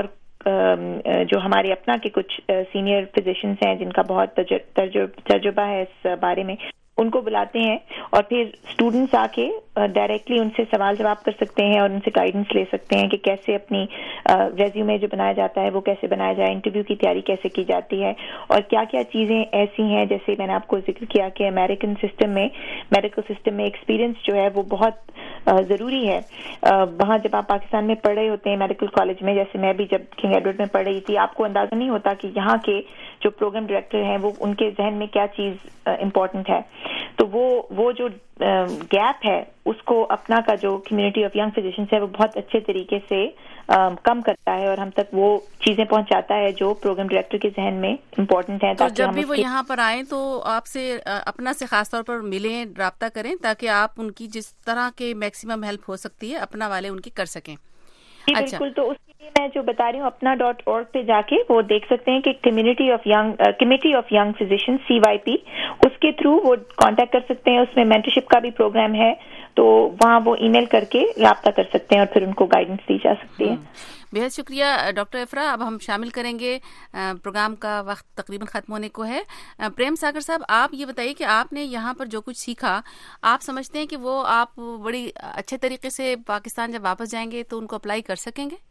جو ہمارے اپنا کے کچھ سینئر فزیشنز ہیں جن کا بہت تجربہ ہے اس بارے میں, ان کو بلاتے ہیں اور پھر اسٹوڈنٹس آ کے ڈائریکٹلی ان سے سوال جواب کر سکتے ہیں اور ان سے گائیڈنس لے سکتے ہیں کہ کیسے اپنی ریزیومے جو بنایا جاتا ہے وہ کیسے بنایا جائے, انٹرویو کی تیاری کیسے کی جاتی ہے, اور کیا کیا چیزیں ایسی ہیں جیسے میں نے آپ کو ذکر کیا کہ امریکن سسٹم میں میڈیکل سسٹم میں ایکسپیرئنس جو ہے وہ بہت ضروری ہے. وہاں جب آپ پاکستان میں پڑھ رہے ہوتے ہیں میڈیکل کالج میں, جیسے میں بھی جب کنگ ایڈورڈ میں پڑھ رہی تھی, آپ کو اندازہ نہیں ہوتا کہ یہاں کے جو پروگرام ڈائریکٹر ہیں وہ ان کے ذہن میں کیا چیز امپورٹنٹ ہے. تو وہ وہ جو گیپ ہے اس کو اپنا کا جو کمیونٹی آف ینگ فزیشنز ہے وہ بہت اچھے طریقے سے کم کرتا ہے اور ہم تک وہ چیزیں پہنچاتا ہے جو پروگرام ڈائریکٹر کے ذہن میں امپورٹنٹ ہیں. تو جب بھی وہ یہاں پر آئیں تو آپ سے اپنا سے خاص طور پر ملیں, رابطہ کریں تاکہ آپ ان کی جس طرح کے میکسیمم ہیلپ ہو سکتی ہے اپنا والے ان کی کر سکیں. بالکل. تو اس کے لیے میں جو بتا رہی ہوں اپنا ڈاٹ اورگ پہ جا کے وہ دیکھ سکتے ہیں کہ community of young committee of young physician C Y P, اس کے تھرو وہ کانٹیکٹ کر سکتے ہیں. اس میں مینٹرشپ کا بھی پروگرام ہے تو وہاں وہ ای میل کر کے رابطہ کر سکتے ہیں اور پھر ان کو گائیڈنس دی جا سکتی ہے. بہت شکریہ ڈاکٹر افرا. اب ہم شامل کریں گے, پروگرام کا وقت تقریباً ختم ہونے کو ہے. پریم ساگر صاحب, آپ یہ بتائیے کہ آپ نے یہاں پر جو کچھ سیکھا, آپ سمجھتے ہیں کہ وہ آپ بڑی اچھے طریقے سے پاکستان جب واپس جائیں گے تو ان کو اپلائی کر سکیں گے؟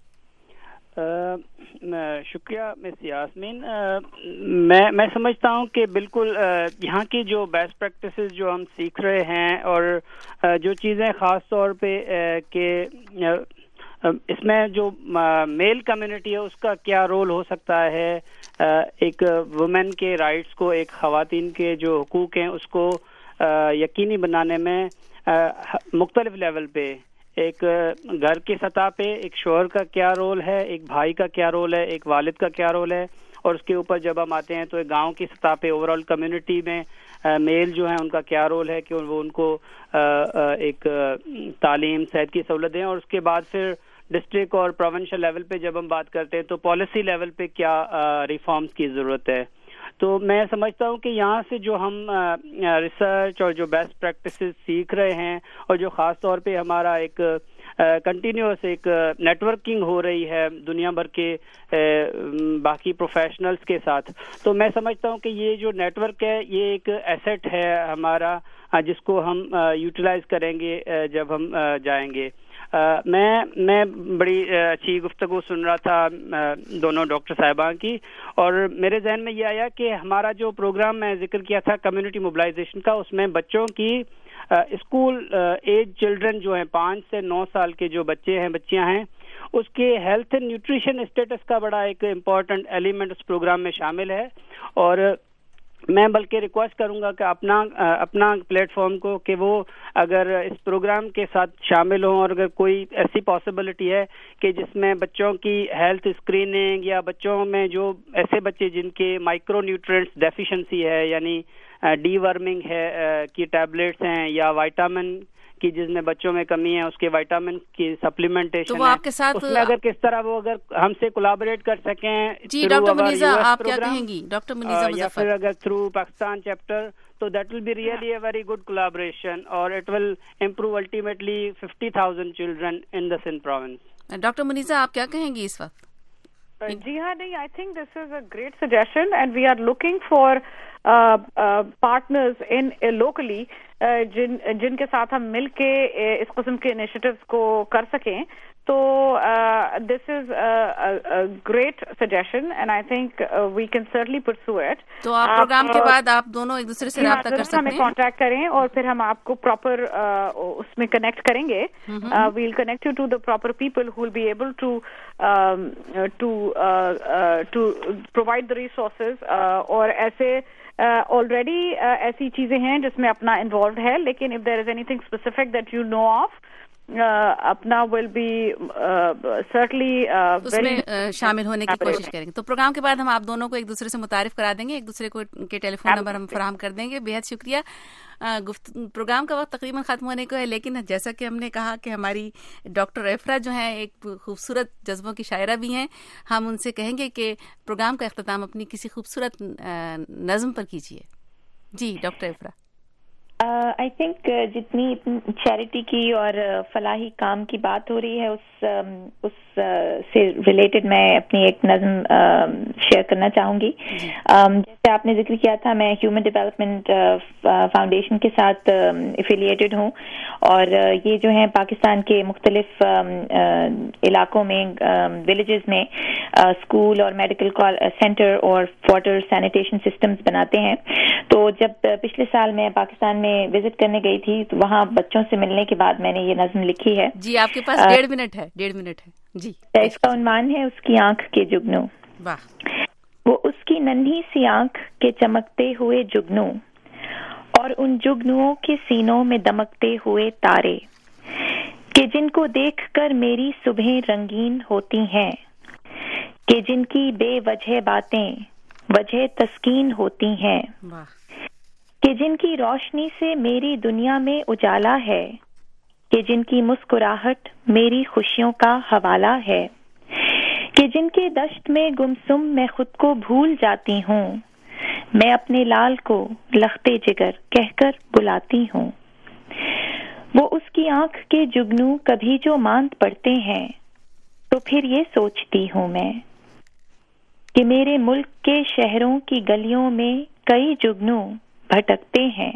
شکریہ مس یاسمین. میں میں سمجھتا ہوں کہ بالکل یہاں کی جو بیسٹ پریکٹسز جو ہم سیکھ رہے ہیں اور جو چیزیں خاص طور پہ کہ اس میں جو میل کمیونٹی ہے اس کا کیا رول ہو سکتا ہے, ایک وومن کے رائٹس کو, ایک خواتین کے جو حقوق ہیں اس کو یقینی بنانے میں مختلف لیول پہ, ایک گھر کی سطح پہ ایک شوہر کا کیا رول ہے, ایک بھائی کا کیا رول ہے, ایک والد کا کیا رول ہے, اور اس کے اوپر جب ہم آتے ہیں تو ایک گاؤں کی سطح پہ اوور آل کمیونٹی میں میل جو ہیں ان کا کیا رول ہے کہ وہ ان کو ایک تعلیم صحت کی سہولت دیں, اور اس کے بعد پھر ڈسٹرکٹ اور پروونشل لیول پہ جب ہم بات کرتے ہیں تو پالیسی لیول پہ کیا ریفارمز کی ضرورت ہے. تو میں سمجھتا ہوں کہ یہاں سے جو ہم ریسرچ اور جو بیسٹ پریکٹسز سیکھ رہے ہیں اور جو خاص طور پہ ہمارا ایک کنٹینیوس ایک نیٹ ورکنگ ہو رہی ہے دنیا بھر کے باقی پروفیشنلز کے ساتھ, تو میں سمجھتا ہوں کہ یہ جو نیٹ ورک ہے یہ ایک ایسٹ ہے ہمارا جس کو ہم یوٹیلائز کریں گے جب ہم جائیں گے. میں میں بڑی اچھی گفتگو سن رہا تھا دونوں ڈاکٹر صاحبان کی, اور میرے ذہن میں یہ آیا کہ ہمارا جو پروگرام میں ذکر کیا تھا کمیونٹی موبلائزیشن کا, اس میں بچوں کی اسکول ایج چلڈرن جو ہیں پانچ سے نو سال کے جو بچے ہیں بچیاں ہیں, اس کے ہیلتھ اینڈ نیوٹریشن اسٹیٹس کا بڑا ایک امپورٹنٹ ایلیمنٹ اس پروگرام میں شامل ہے. اور میں بلکہ ریکویسٹ کروں گا کہ اپنا اپنا پلیٹ فارم کو کہ وہ اگر اس پروگرام کے ساتھ شامل ہوں, اور اگر کوئی ایسی پاسبلٹی ہے کہ جس میں بچوں کی ہیلتھ اسکریننگ, یا بچوں میں جو ایسے بچے جن کے مائکرو نیوٹرینٹس ڈیفیشنسی ہے, یعنی ڈی ورمنگ ہے کی ٹیبلیٹس ہیں, یا وائٹامن کی جس میں بچوں میں کمی ہے اس کے وائٹامن کی سپلیمنٹیشن ہے, آپ کے ساتھ اس میں اگر کس طرح وہ اگر ہم سے کولیبریٹ کر سکیں. جی ڈاکٹر منیزہ آپ کیا کہیں گی؟ ڈاکٹر منیزہ یا پھر اگر تھرو پاکستان چیپٹر, تو that will be really a very good collaboration, اور it will improve ultimately fifty thousand children in the Sindh province. Doctor Muneeza آپ کیا کہیں گی اس وقت؟ جی ہاں, نہیں, I think this is a great suggestion and we are looking for partners in locally جن جن کے ساتھ ہم مل کے اس قسم کے انیشیٹوز کو کر سکیں. تو this is great suggestion and I think we can certainly pursue it. تو آپ پروگرام کے بعد آپ دونوں ایک دوسرے سے رابطہ کر سکتے ہیں, ہمیں کانٹیکٹ کریں اور پھر ہم آپ کو پراپر اس میں کنیکٹ کریں گے. We'll connect you to the proper people who will be able to to to provide the resources. اور ایسے آلریڈی ایسی چیزیں ہیں جس میں اپنا انوالوڈ ہے, لیکن if there is anything specific that you know of, APPNA will be certainly اس میں شامل ہونے کی کوشش کریں گے. تو پروگرام کے بعد ہم آپ دونوں کو ایک دوسرے سے متعارف کرا دیں گے, ایک دوسرے کو کے ٹیلی فون نمبر ہم فراہم کر دیں گے. بےحد شکریہ. گفت پروگرام کا وقت تقریباً ختم ہونے کو ہے, لیکن جیسا کہ ہم نے کہا کہ ہماری ڈاکٹر افرا جو ہیں ایک خوبصورت جذبوں کی شاعرہ بھی ہیں, ہم ان سے کہیں گے کہ پروگرام کا اختتام اپنی کسی خوبصورت نظم پر کیجیے. جی ڈاکٹر افرا. آئی تھنک جتنی چیریٹی کی اور فلاحی کام کی بات ہو رہی ہے اس اس سے ریلیٹڈ میں اپنی ایک نظم شیئر کرنا چاہوں گی. جیسے آپ نے ذکر کیا تھا, میں ہیومن ڈیولپمنٹ فاؤنڈیشن کے ساتھ ایفیلیٹڈ ہوں, اور یہ جو ہیں پاکستان کے مختلف علاقوں میں ولیجز میں اسکول اور میڈیکل سینٹر اور واٹر سینیٹیشن سسٹمز بناتے ہیں. تو جب پچھلے سال میں پاکستان میں وزٹ کرنے گئی تھی تو وہاں بچوں سے ملنے کے بعد میں نے یہ نظم لکھی ہے. جی آپ کے پاس ڈیڑھ منٹ ہے. ڈیڑھ منٹ ہے جی. اس کا عنوان ہے اس کی آنکھ کے جگنو. واہ. وہ اس کی ننھی سی آنکھ کے چمکتے ہوئے جگنو, اور ان جگنوؤں کے سینوں میں دمکتے ہوئے تارے, کہ جن کو دیکھ کر میری صبحیں رنگین ہوتی ہیں, کہ جن کی بے وجہ باتیں وجہ تسکین ہوتی ہیں, کہ جن کی روشنی سے میری دنیا میں اجالا ہے, کہ جن کی مسکراہٹ میری خوشیوں کا حوالہ ہے, کہ جن کے دشت میں گمسم میں خود کو بھول جاتی ہوں, میں اپنے لال کو لختے جگر کہہ کر بلاتی ہوں. وہ اس کی آنکھ کے جگنو کبھی جو ماند پڑتے ہیں, تو پھر یہ سوچتی ہوں میں کہ میرے ملک کے شہروں کی گلیوں میں کئی جگنو بھٹکتے ہیں,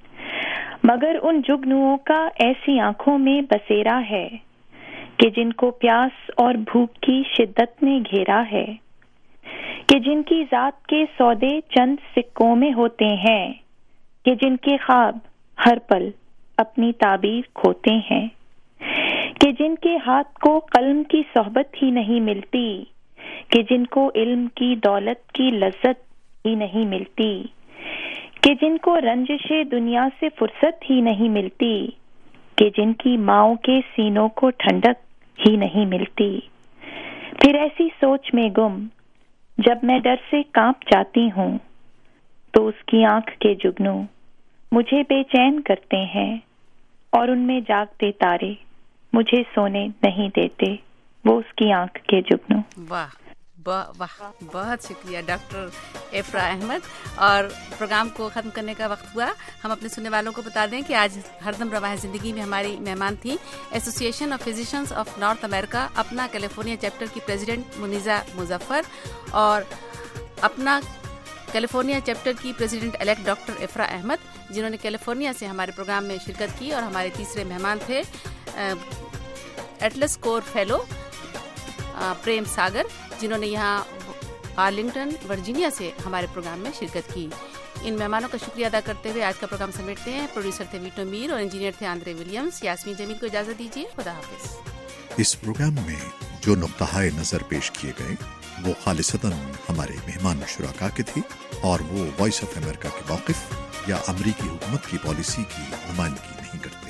مگر ان جگنوؤں کا ایسی آنکھوں میں بسیرا ہے کہ جن کو پیاس اور بھوک کی شدت نے گھیرا ہے, کہ جن کی ذات کے سودے چند سکوں میں ہوتے ہیں, کہ جن کے خواب ہر پل اپنی تعبیر کھوتے ہیں, کہ جن کے ہاتھ کو قلم کی صحبت ہی نہیں ملتی, کہ جن کو علم کی دولت کی لذت ہی نہیں ملتی, کہ جن کو رنجش دنیا سے فرصت ہی نہیں ملتی, کہ جن کی ماؤں کے سینوں کو ٹھنڈک ہی نہیں ملتی. پھر ایسی سوچ میں گم جب میں ڈر سے کانپ جاتی ہوں, تو اس کی آنکھ کے جگنو مجھے بے چین کرتے ہیں, اور ان میں جاگتے تارے مجھے سونے نہیں دیتے, وہ اس کی آنکھ کے جگنو. واہ واہ, بہت شکریہ ڈاکٹر افرا احمد. اور پروگرام کو ختم کرنے کا وقت ہوا. ہم اپنے سننے والوں کو بتا دیں کہ آج ہردم رواں زندگی میں ہماری مہمان تھی association of physicians of north America APPNA California chapter کی پریزیڈنٹ منیزہ مظفر, اور اپنا کیلیفورنیا چیپٹر کی president elect doctor Afra Ahmed, جنہوں نے کیلیفورنیا سے ہمارے پروگرام میں شرکت کی. اور ہمارے تیسرے مہمان تھے Atlas Corps fellow Prem Sagar, جنہوں نے یہاں آرلنگٹن ورجینیا سے ہمارے پروگرام میں شرکت کی. ان مہمانوں کا شکریہ ادا کرتے ہوئے آج کا پروگرام سمیٹتے ہیں. پروڈیوسر تھے ویٹو میر اور انجینئر تھے آندرے ولیمز. یاسمین جمیل کو اجازت دیجیے. خدا حافظ. اس پروگرام میں جو نقطہ نظر پیش کیے گئے وہ خالصتاً ہمارے مہمان شرکا کے تھے اور وہ وائس آف امریکہ کے موقف یا امریکی حکومت کی پالیسی کی نمائندگی نہیں کرتے.